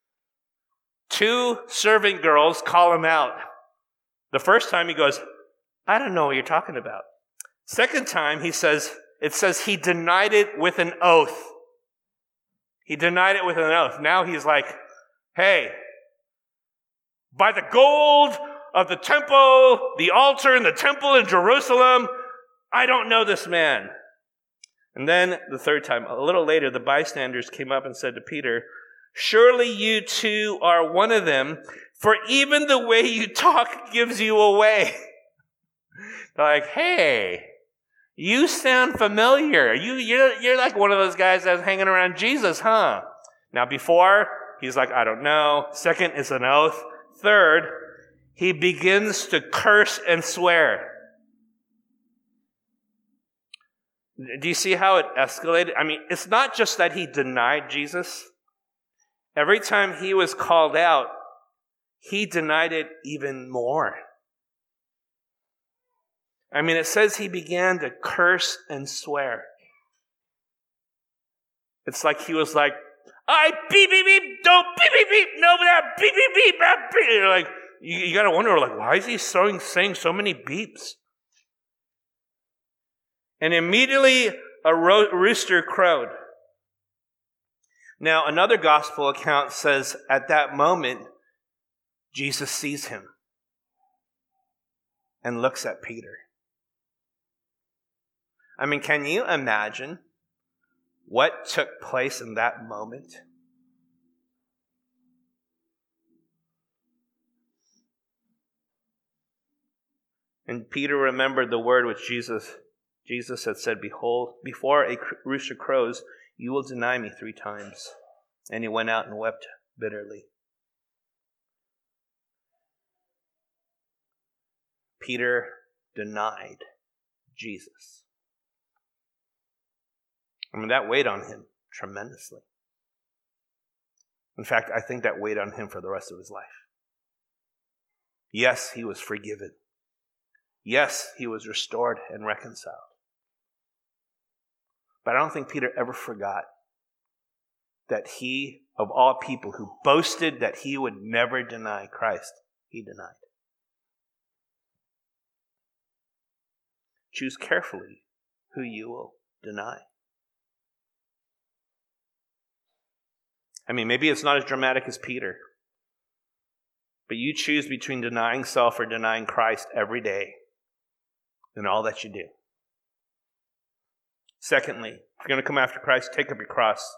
Two servant girls call him out. The first time he goes, I don't know what you're talking about. Second time he says, it says he denied it with an oath. He denied it with an oath. Now he's like, hey, by the gold of the temple, the altar in the temple in Jerusalem, I don't know this man. And then the third time, a little later, the bystanders came up and said to Peter, surely you too are one of them, for even the way you talk gives you away. They're like, hey, you sound familiar. You, you're, you're like one of those guys that's hanging around Jesus, huh? Now before, he's like, I don't know. Second is an oath. Third, he begins to curse and swear. Do you see how it escalated? I mean, it's not just that he denied Jesus. Every time he was called out, he denied it even more. I mean, it says he began to curse and swear. It's like he was like, I beep, beep, beep, don't beep, beep, beep, no, but beep, beep, beep, beep. You're like, you, you got to wonder, like, why is he saying, saying so many beeps? And immediately a ro- rooster crowed. Now, another gospel account says at that moment, Jesus sees him and looks at Peter. I mean, can you imagine what took place in that moment? And Peter remembered the word which Jesus, Jesus had said, "Behold, before a rooster crows, you will deny me three times." And he went out and wept bitterly. Peter denied Jesus. I mean, that weighed on him tremendously. In fact, I think that weighed on him for the rest of his life. Yes, he was forgiven. Yes, he was restored and reconciled. But I don't think Peter ever forgot that he, of all people who boasted that he would never deny Christ, he denied. Choose carefully who you will deny. I mean, maybe it's not as dramatic as Peter, but you choose between denying self or denying Christ every day in all that you do. Secondly, if you're going to come after Christ, take up your cross.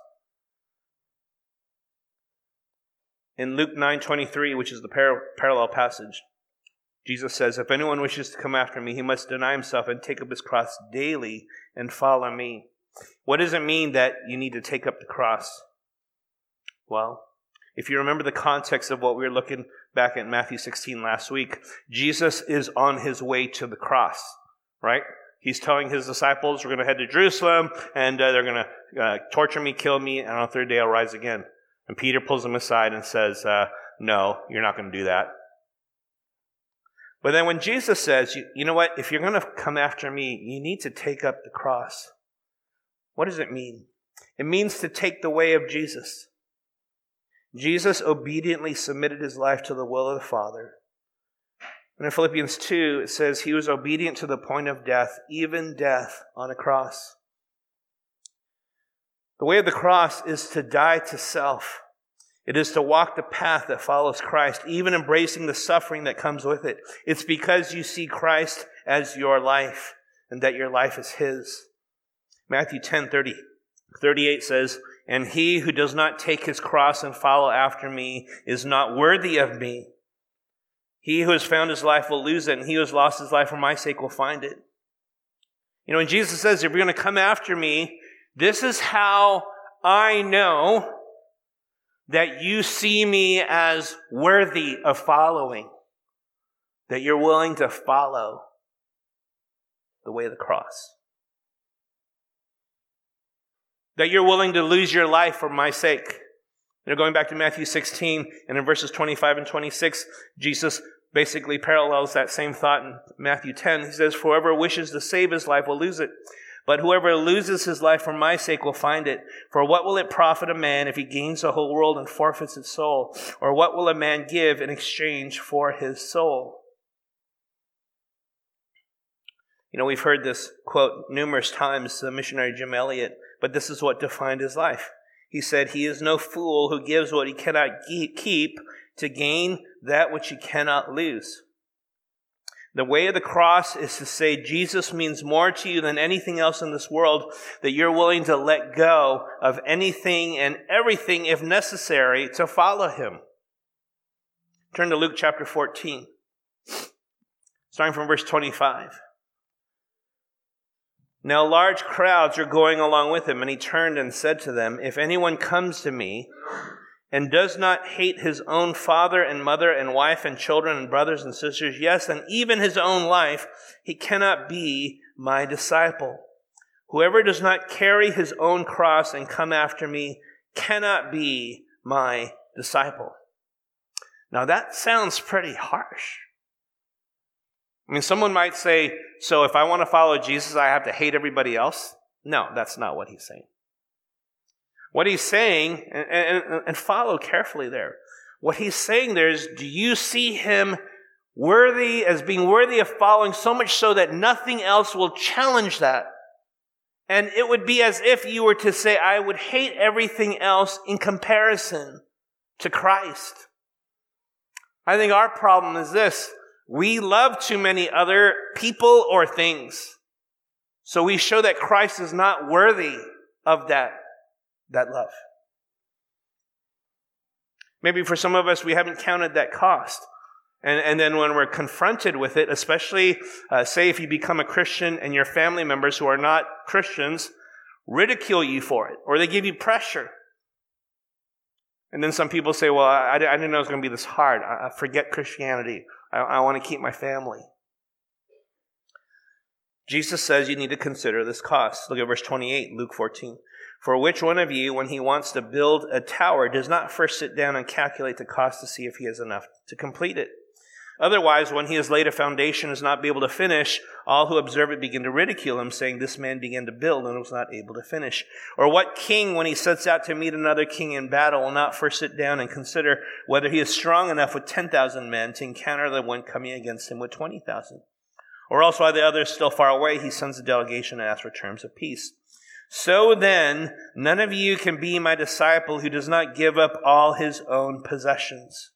In Luke nine twenty-three, which is the par- parallel passage, Jesus says, "If anyone wishes to come after me, he must deny himself and take up his cross daily and follow me." What does it mean that you need to take up the cross? Well, if you remember the context of what we were looking back at Matthew sixteen last week, Jesus is on his way to the cross, right? He's telling his disciples, we're going to head to Jerusalem, and uh, they're going to uh, torture me, kill me, and on the third day I'll rise again. And Peter pulls him aside and says, uh, no, you're not going to do that. But then when Jesus says, you, you know what, if you're going to come after me, you need to take up the cross. What does it mean? It means to take the way of Jesus. Jesus obediently submitted his life to the will of the Father. And in Philippians two, it says he was obedient to the point of death, even death on a cross. The way of the cross is to die to self. It is to walk the path that follows Christ, even embracing the suffering that comes with it. It's because you see Christ as your life and that your life is his. Matthew ten thirty, thirty-eight says, "And he who does not take his cross and follow after me is not worthy of me. He who has found his life will lose it, and he who has lost his life for my sake will find it." You know, when Jesus says, if you're going to come after me, this is how I know that you see me as worthy of following, that you're willing to follow the way of the cross, that you're willing to lose your life for my sake. You know, going back to Matthew sixteen, and in verses twenty-five and twenty-six, Jesus basically parallels that same thought in Matthew ten. He says, "For whoever wishes to save his life will lose it. But whoever loses his life for my sake will find it. For what will it profit a man if he gains the whole world and forfeits his soul? Or what will a man give in exchange for his soul?" You know, we've heard this quote numerous times, the missionary Jim Elliot, but this is what defined his life. He said, "He is no fool who gives what he cannot keep to gain that which he cannot lose." The way of the cross is to say Jesus means more to you than anything else in this world, that you're willing to let go of anything and everything if necessary to follow him. Turn to Luke chapter fourteen, starting from verse twenty-five. "Now large crowds are going along with him, and he turned and said to them, 'If anyone comes to me and does not hate his own father and mother and wife and children and brothers and sisters, yes, and even his own life, he cannot be my disciple. Whoever does not carry his own cross and come after me cannot be my disciple.'" Now that sounds pretty harsh. I mean, someone might say, so if I want to follow Jesus, I have to hate everybody else? No, that's not what he's saying. What he's saying, and, and, and follow carefully there, what he's saying there is, do you see him worthy, as being worthy of following, so much so that nothing else will challenge that? And it would be as if you were to say, I would hate everything else in comparison to Christ. I think our problem is this. We love too many other people or things. So we show that Christ is not worthy of that, that love. Maybe for some of us, we haven't counted that cost. And, and then when we're confronted with it, especially, uh, say if you become a Christian and your family members who are not Christians ridicule you for it, or they give you pressure. And then some people say, well, I, I didn't know it was going to be this hard. I, I forget Christianity. I, I want to keep my family. Jesus says you need to consider this cost. Look at verse twenty-eight, Luke fourteen. For which one of you, when he wants to build a tower, does not first sit down and calculate the cost to see if he has enough to complete it? Otherwise, when he has laid a foundation and is not be able to finish, all who observe it begin to ridicule him, saying, this man began to build and was not able to finish. Or what king, when he sets out to meet another king in battle, will not first sit down and consider whether he is strong enough with ten thousand men to encounter the one coming against him with twenty thousand? Or else, while the other is still far away, he sends a delegation and asks for terms of peace. So then, none of you can be my disciple who does not give up all his own possessions.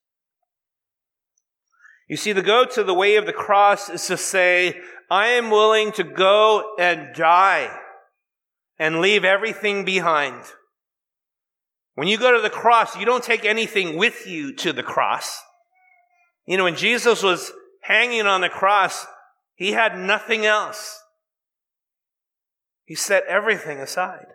You see, to go to the way of the cross is to say, I am willing to go and die and leave everything behind. When you go to the cross, you don't take anything with you to the cross. You know, when Jesus was hanging on the cross, he had nothing else. He set everything aside.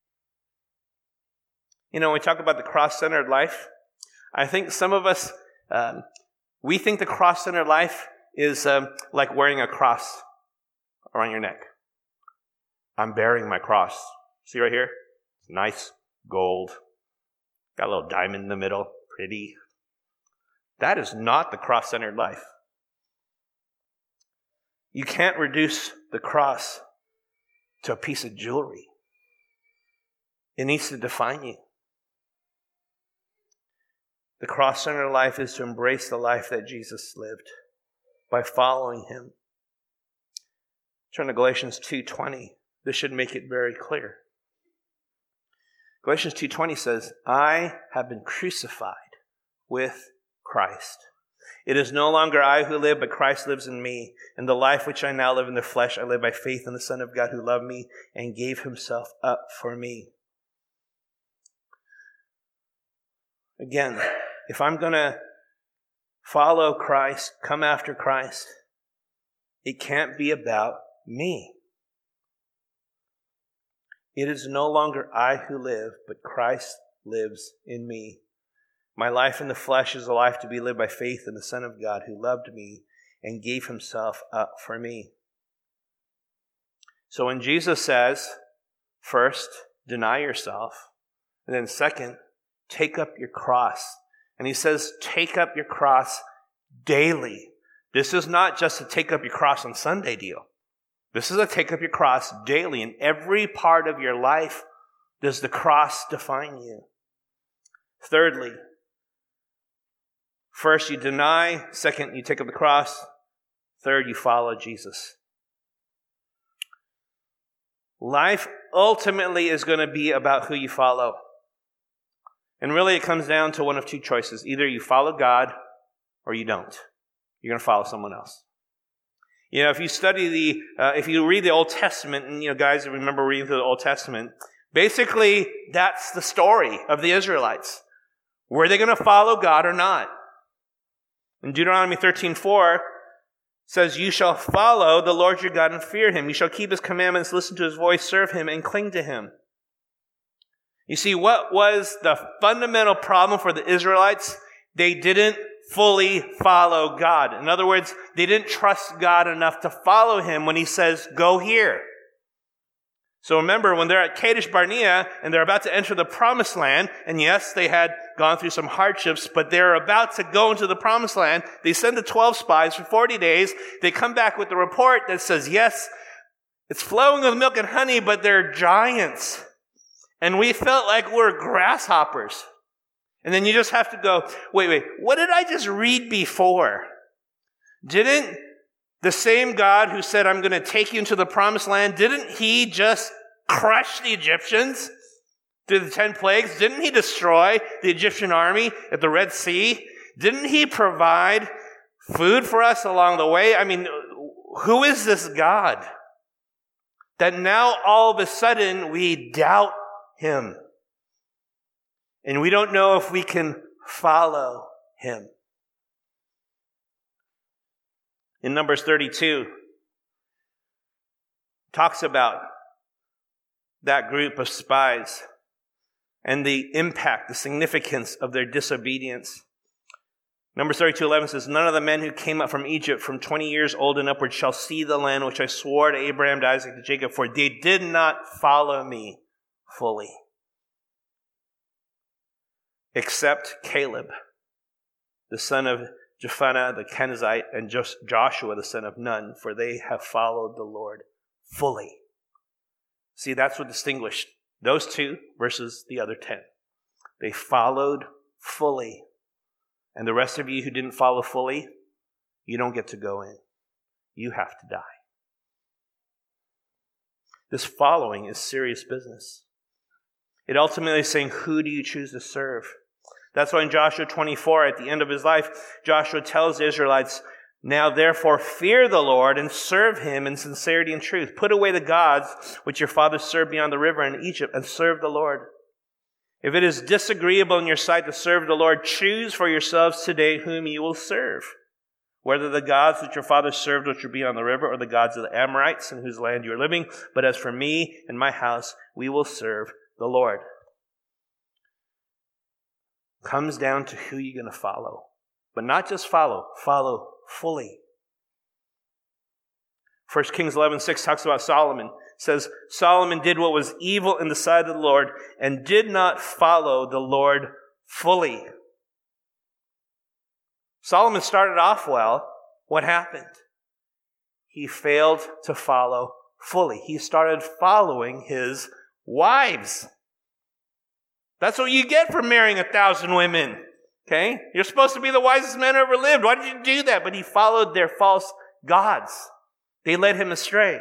You know, when we talk about the cross-centered life, I think some of us, um, we think the cross-centered life is um, like wearing a cross around your neck. I'm bearing my cross. See right here? Nice gold. Got a little diamond in the middle. Pretty. That is not the cross-centered life. You can't reduce the cross to a piece of jewelry. It needs to define you. The cross-centered life is to embrace the life that Jesus lived by following him. Turn to Galatians two twenty. This should make it very clear. Galatians two twenty says, I have been crucified with Christ. It is no longer I who live, but Christ lives in me. And the life which I now live in the flesh, I live by faith in the Son of God who loved me and gave himself up for me. Again, if I'm going to follow Christ, come after Christ, it can't be about me. It is no longer I who live, but Christ lives in me. My life in the flesh is a life to be lived by faith in the Son of God who loved me and gave himself up for me. So when Jesus says, first, deny yourself, and then second, take up your cross. And he says, take up your cross daily. This is not just a take up your cross on Sunday deal. This is a take up your cross daily. In every part of your life, does the cross define you? Thirdly, first you deny. Second, you take up the cross. Third, you follow Jesus. Life ultimately is going to be about who you follow. And really it comes down to one of two choices. Either you follow God or you don't. You're going to follow someone else. You know, if you study the, uh, if you read the Old Testament, and you know, guys remember reading through the Old Testament, basically that's the story of the Israelites. Were they going to follow God or not? In Deuteronomy thirteen four says, you shall follow the Lord your God and fear him. You shall keep his commandments, listen to his voice, serve him, and cling to him. You see, what was the fundamental problem for the Israelites? They didn't fully follow God. In other words, they didn't trust God enough to follow him when he says, go here. So remember, when they're at Kadesh Barnea and they're about to enter the promised land, and yes, they had gone through some hardships, but they're about to go into the promised land. They send the twelve spies for forty days. They come back with the report that says, yes, it's flowing with milk and honey, but they're giants. And we felt like we're grasshoppers. And then you just have to go, wait, wait, what did I just read before? Didn't the same God who said, I'm going to take you into the promised land, didn't he just crush the Egyptians through the ten plagues? Didn't he destroy the Egyptian army at the Red Sea? Didn't he provide food for us along the way? I mean, who is this God that now all of a sudden we doubt him and we don't know if we can follow him? In Numbers thirty-two, talks about that group of spies and the impact, the significance of their disobedience. Numbers thirty-two eleven says, none of the men who came up from Egypt from twenty years old and upward shall see the land which I swore to Abraham, to Isaac, to Jacob, for they did not follow me fully, except Caleb, the son of Jephunneh the Kenizzite, and Joshua the son of Nun, for they have followed the Lord fully. See, that's what distinguished those two versus the other ten. They followed fully. And the rest of you who didn't follow fully, you don't get to go in. You have to die. This following is serious business. It ultimately is saying, who do you choose to serve? That's why in Joshua twenty-four, at the end of his life, Joshua tells the Israelites, now therefore fear the Lord and serve him in sincerity and truth. Put away the gods which your fathers served beyond the river in Egypt, and serve the Lord. If it is disagreeable in your sight to serve the Lord, choose for yourselves today whom you will serve, whether the gods which your fathers served which are beyond the river, or the gods of the Amorites in whose land you are living. But as for me and my house, we will serve the Lord. Comes down to who you're going to follow. But not just follow, follow fully. First Kings eleven six talks about Solomon. It says, Solomon did what was evil in the sight of the Lord and did not follow the Lord fully. Solomon started off well. What happened? He failed to follow fully. He started following his wives. That's what you get for marrying a thousand women. Okay? You're supposed to be the wisest man who ever lived. Why did you do that? But he followed their false gods. They led him astray.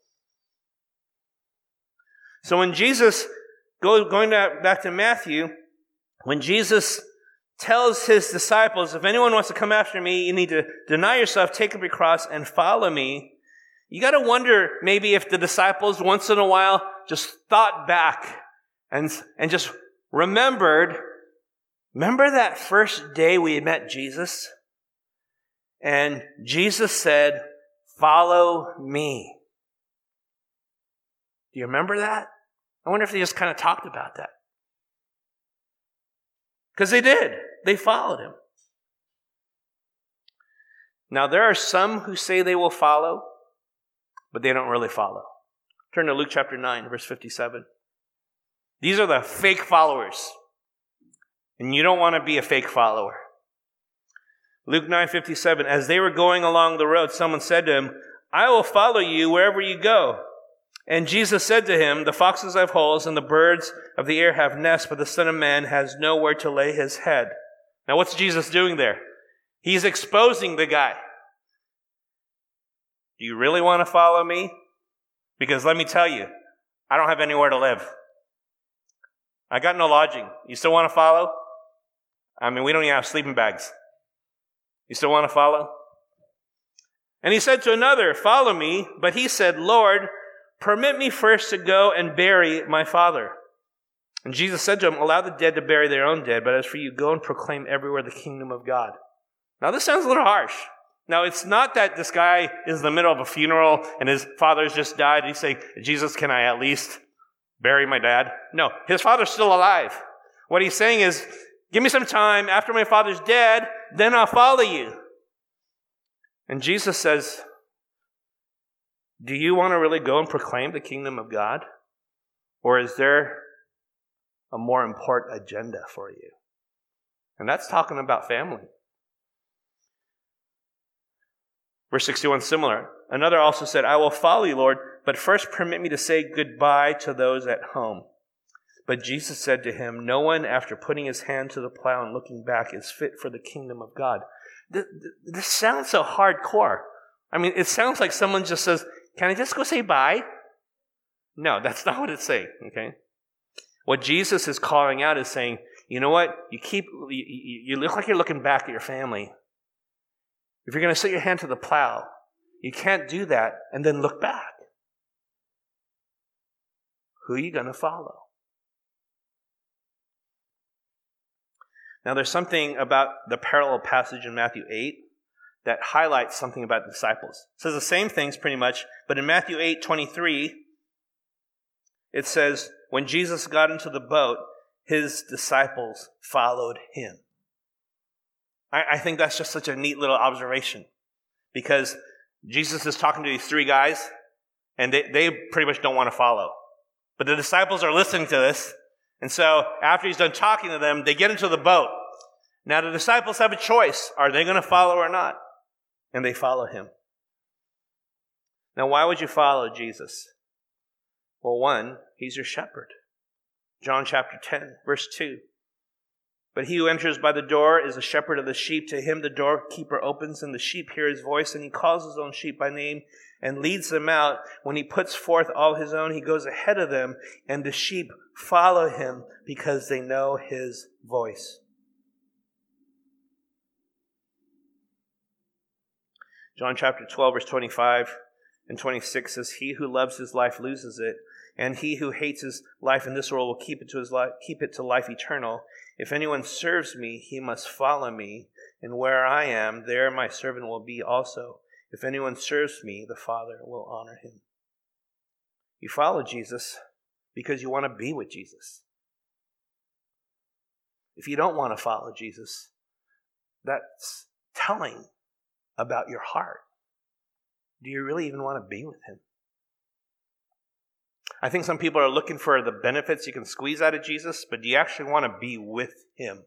So when Jesus, go, going back to Matthew, when Jesus tells his disciples, if anyone wants to come after me, you need to deny yourself, take up your cross, and follow me. You got to wonder maybe if the disciples once in a while just thought back and, and just remembered, remember that first day we met Jesus? And Jesus said, follow me. Do you remember that? I wonder if they just kind of talked about that. Because they did. They followed him. Now, there are some who say they will follow, but they don't really follow. Turn to Luke chapter nine, verse fifty-seven. These are the fake followers. And you don't want to be a fake follower. Luke nine fifty-seven, as they were going along the road, someone said to him, I will follow you wherever you go. And Jesus said to him, the foxes have holes and the birds of the air have nests, but the Son of Man has nowhere to lay his head. Now what's Jesus doing there? He's exposing the guy. Do you really want to follow me? Because let me tell you, I don't have anywhere to live. I got no lodging. You still want to follow? I mean, we don't even have sleeping bags. You still want to follow? And he said to another, follow me. But he said, Lord, permit me first to go and bury my father. And Jesus said to him, allow the dead to bury their own dead, but as for you, go and proclaim everywhere the kingdom of God. Now this sounds a little harsh. Now it's not that this guy is in the middle of a funeral and his father's just died. He's saying, Jesus, can I at least bury my dad? No, his father's still alive. What he's saying is, give me some time. After my father's dead, then I'll follow you. And Jesus says, do you want to really go and proclaim the kingdom of God? Or is there a more important agenda for you? And that's talking about family. Verse sixty-one, similar. Another also said, I will follow you, Lord, but first permit me to say goodbye to those at home. But Jesus said to him, no one, after putting his hand to the plow and looking back, is fit for the kingdom of God. This, this sounds so hardcore. I mean, it sounds like someone just says, can I just go say bye? No, that's not what it's saying, okay? What Jesus is calling out is saying, you know what? You keep, you, you look like you're looking back at your family. If you're going to set your hand to the plow, you can't do that and then look back. Who are you going to follow? Now, there's something about the parallel passage in Matthew eight that highlights something about the disciples. It says the same things pretty much, but in Matthew eight twenty-three, it says, when Jesus got into the boat, his disciples followed him. I, I think that's just such a neat little observation, because Jesus is talking to these three guys, and they, they pretty much don't want to follow. But the disciples are listening to this, and so after he's done talking to them, they get into the boat. Now the disciples have a choice. Are they going to follow or not? And they follow him. Now, why would you follow Jesus? Well, one, he's your shepherd. John chapter ten, verse two. But he who enters by the door is a shepherd of the sheep. To him the doorkeeper opens, and the sheep hear his voice, and he calls his own sheep by name and leads them out. When he puts forth all his own, he goes ahead of them, and the sheep follow him because they know his voice. John chapter twelve, verse twenty-five and twenty-six says, he who loves his life loses it, and he who hates his life in this world will keep it to his life, keep it to life eternal. If anyone serves me, he must follow me, and where I am, there my servant will be also. If anyone serves me, the Father will honor him. You follow Jesus because you want to be with Jesus. If you don't want to follow Jesus, that's telling about your heart. Do you really even want to be with him? I think some people are looking for the benefits you can squeeze out of Jesus, but do you actually want to be with him?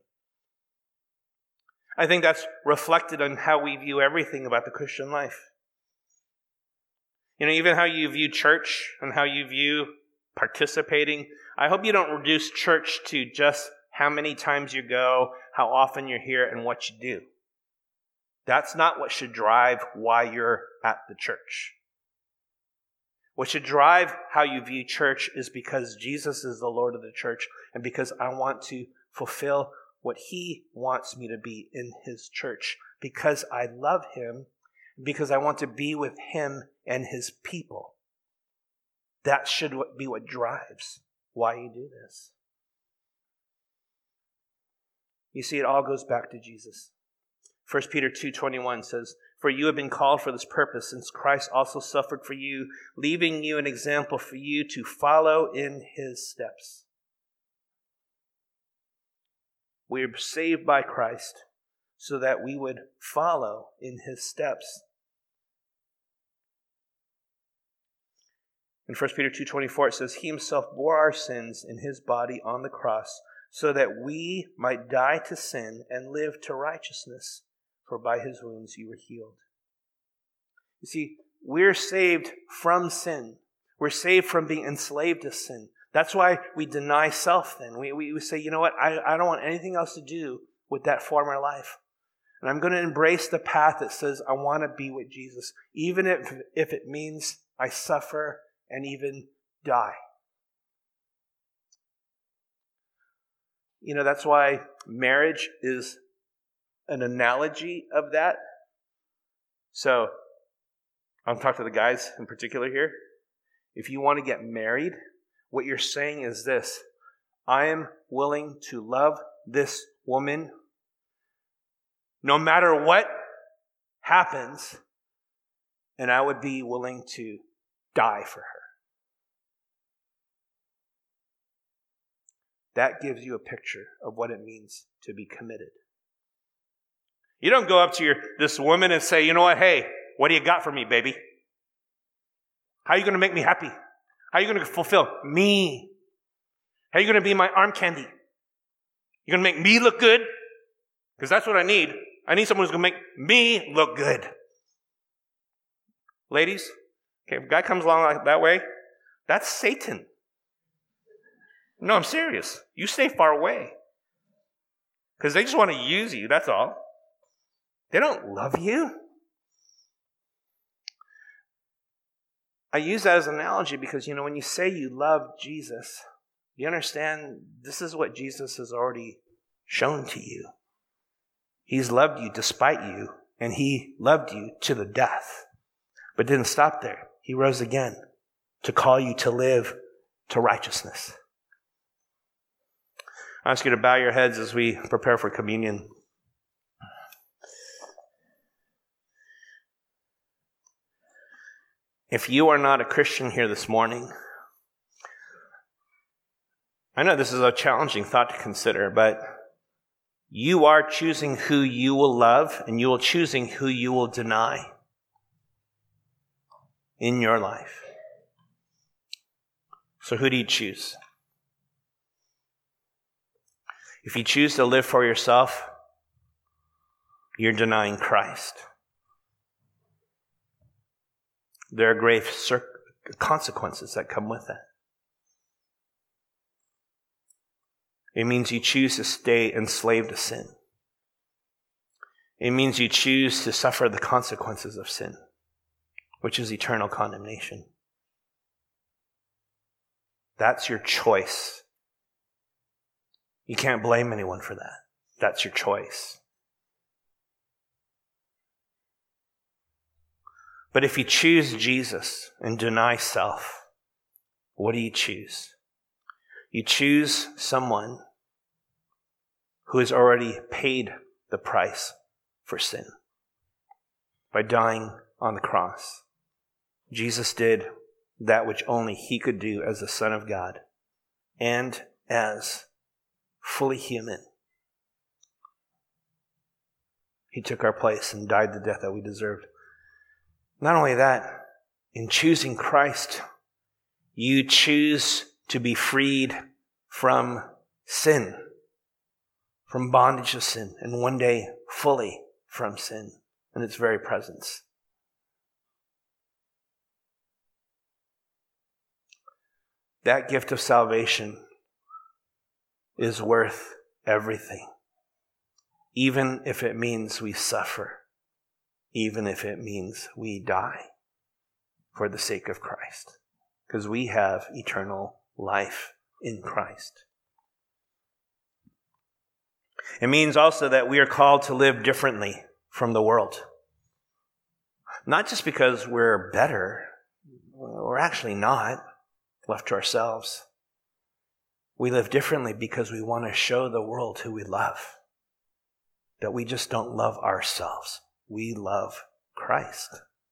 I think that's reflected on how we view everything about the Christian life. You know, even how you view church and how you view participating. I hope you don't reduce church to just how many times you go, how often you're here, and what you do. That's not what should drive why you're at the church. What should drive how you view church is because Jesus is the Lord of the church, and because I want to fulfill what he wants me to be in his church, because I love him, because I want to be with him and his people. That should be what drives why you do this. You see, it all goes back to Jesus. First Peter two twenty-one says, for you have been called for this purpose, since Christ also suffered for you, leaving you an example for you to follow in his steps. We are saved by Christ so that we would follow in his steps. In First Peter two twenty-four, it says, he himself bore our sins in his body on the cross, so that we might die to sin and live to righteousness. For by his wounds you were healed. You see, we're saved from sin. We're saved from being enslaved to sin. That's why we deny self then. We, we, we say, you know what, I, I don't want anything else to do with that former life. And I'm going to embrace the path that says I want to be with Jesus, even if, if it means I suffer and even die. You know, that's why marriage is an analogy of that. So, I'm talking to the guys in particular here. If you want to get married, what you're saying is this: I am willing to love this woman no matter what happens, and I would be willing to die for her. That gives you a picture of what it means to be committed. You don't go up to your this woman and say, you know what, hey, what do you got for me, baby? How are you going to make me happy? How are you going to fulfill me? How are you going to be my arm candy? You're going to make me look good? Because that's what I need. I need someone who's going to make me look good. Ladies, okay, if a guy comes along like that way, that's Satan. No, I'm serious. You stay far away. Because they just want to use you, that's all. They don't love you. I use that as an analogy because, you know, when you say you love Jesus, you understand this is what Jesus has already shown to you. He's loved you despite you, and he loved you to the death, but didn't stop there. He rose again to call you to live to righteousness. I ask you to bow your heads as we prepare for communion. If you are not a Christian here this morning, I know this is a challenging thought to consider, but you are choosing who you will love and you are choosing who you will deny in your life. So who do you choose? If you choose to live for yourself, you're denying Christ. There are grave consequences that come with that. It means you choose to stay enslaved to sin. It means you choose to suffer the consequences of sin, which is eternal condemnation. That's your choice. You can't blame anyone for that. That's your choice. But if you choose Jesus and deny self, what do you choose? You choose someone who has already paid the price for sin by dying on the cross. Jesus did that which only he could do as the Son of God and as fully human. He took our place and died the death that we deserved. Not only that, in choosing Christ, you choose to be freed from sin, from bondage to sin, and one day fully from sin and its very presence. That gift of salvation is worth everything, even if it means we suffer. Even if it means we die for the sake of Christ. Because we have eternal life in Christ. It means also that we are called to live differently from the world. Not just because we're better. We're actually not, left to ourselves. We live differently because we want to show the world who we love. That we just don't love ourselves. We love Christ.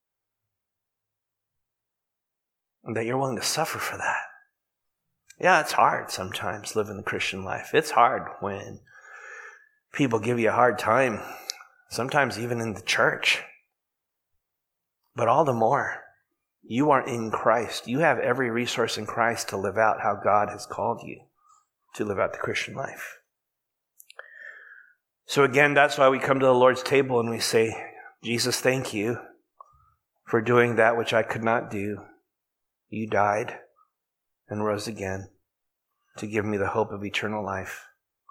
And that you're willing to suffer for that. Yeah, it's hard sometimes living the Christian life. It's hard when people give you a hard time, sometimes even in the church. But all the more, you are in Christ. You have every resource in Christ to live out how God has called you to live out the Christian life. So again, that's why we come to the Lord's table and we say, Jesus, thank you for doing that which I could not do. You died and rose again to give me the hope of eternal life.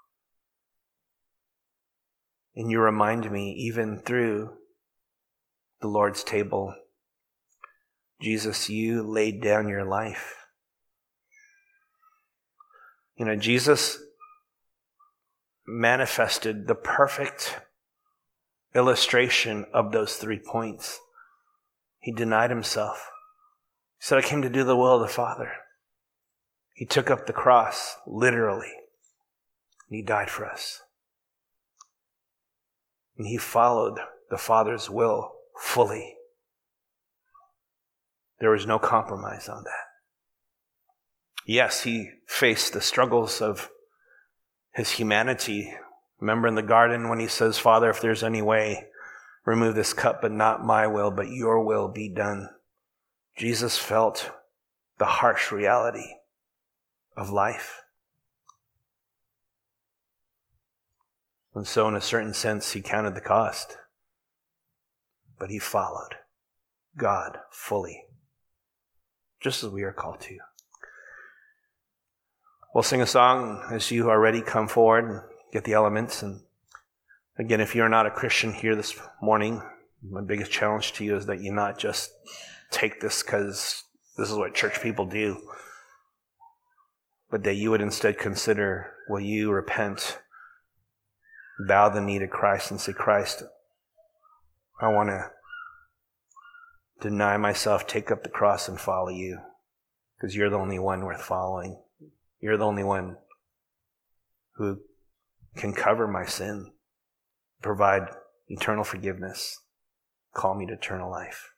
And you remind me, even through the Lord's table, Jesus, you laid down your life. You know, Jesus manifested the perfect illustration of those three points. He denied himself. He said, I came to do the will of the Father. He took up the cross, literally, and he died for us. And he followed the Father's will fully. There was no compromise on that. Yes, he faced the struggles of his humanity. Remember in the garden when he says, Father, if there's any way, remove this cup, but not my will, but your will be done. Jesus felt the harsh reality of life. And so in a certain sense, he counted the cost. But he followed God fully, just as we are called to. We'll sing a song as you are ready, come forward and get the elements. And again, if you're not a Christian here this morning, my biggest challenge to you is that you not just take this because this is what church people do. But that you would instead consider, will you repent, bow the knee to Christ and say, Christ, I want to deny myself, take up the cross and follow you. Because you're the only one worth following. You're the only one who can cover my sin, provide eternal forgiveness, call me to eternal life.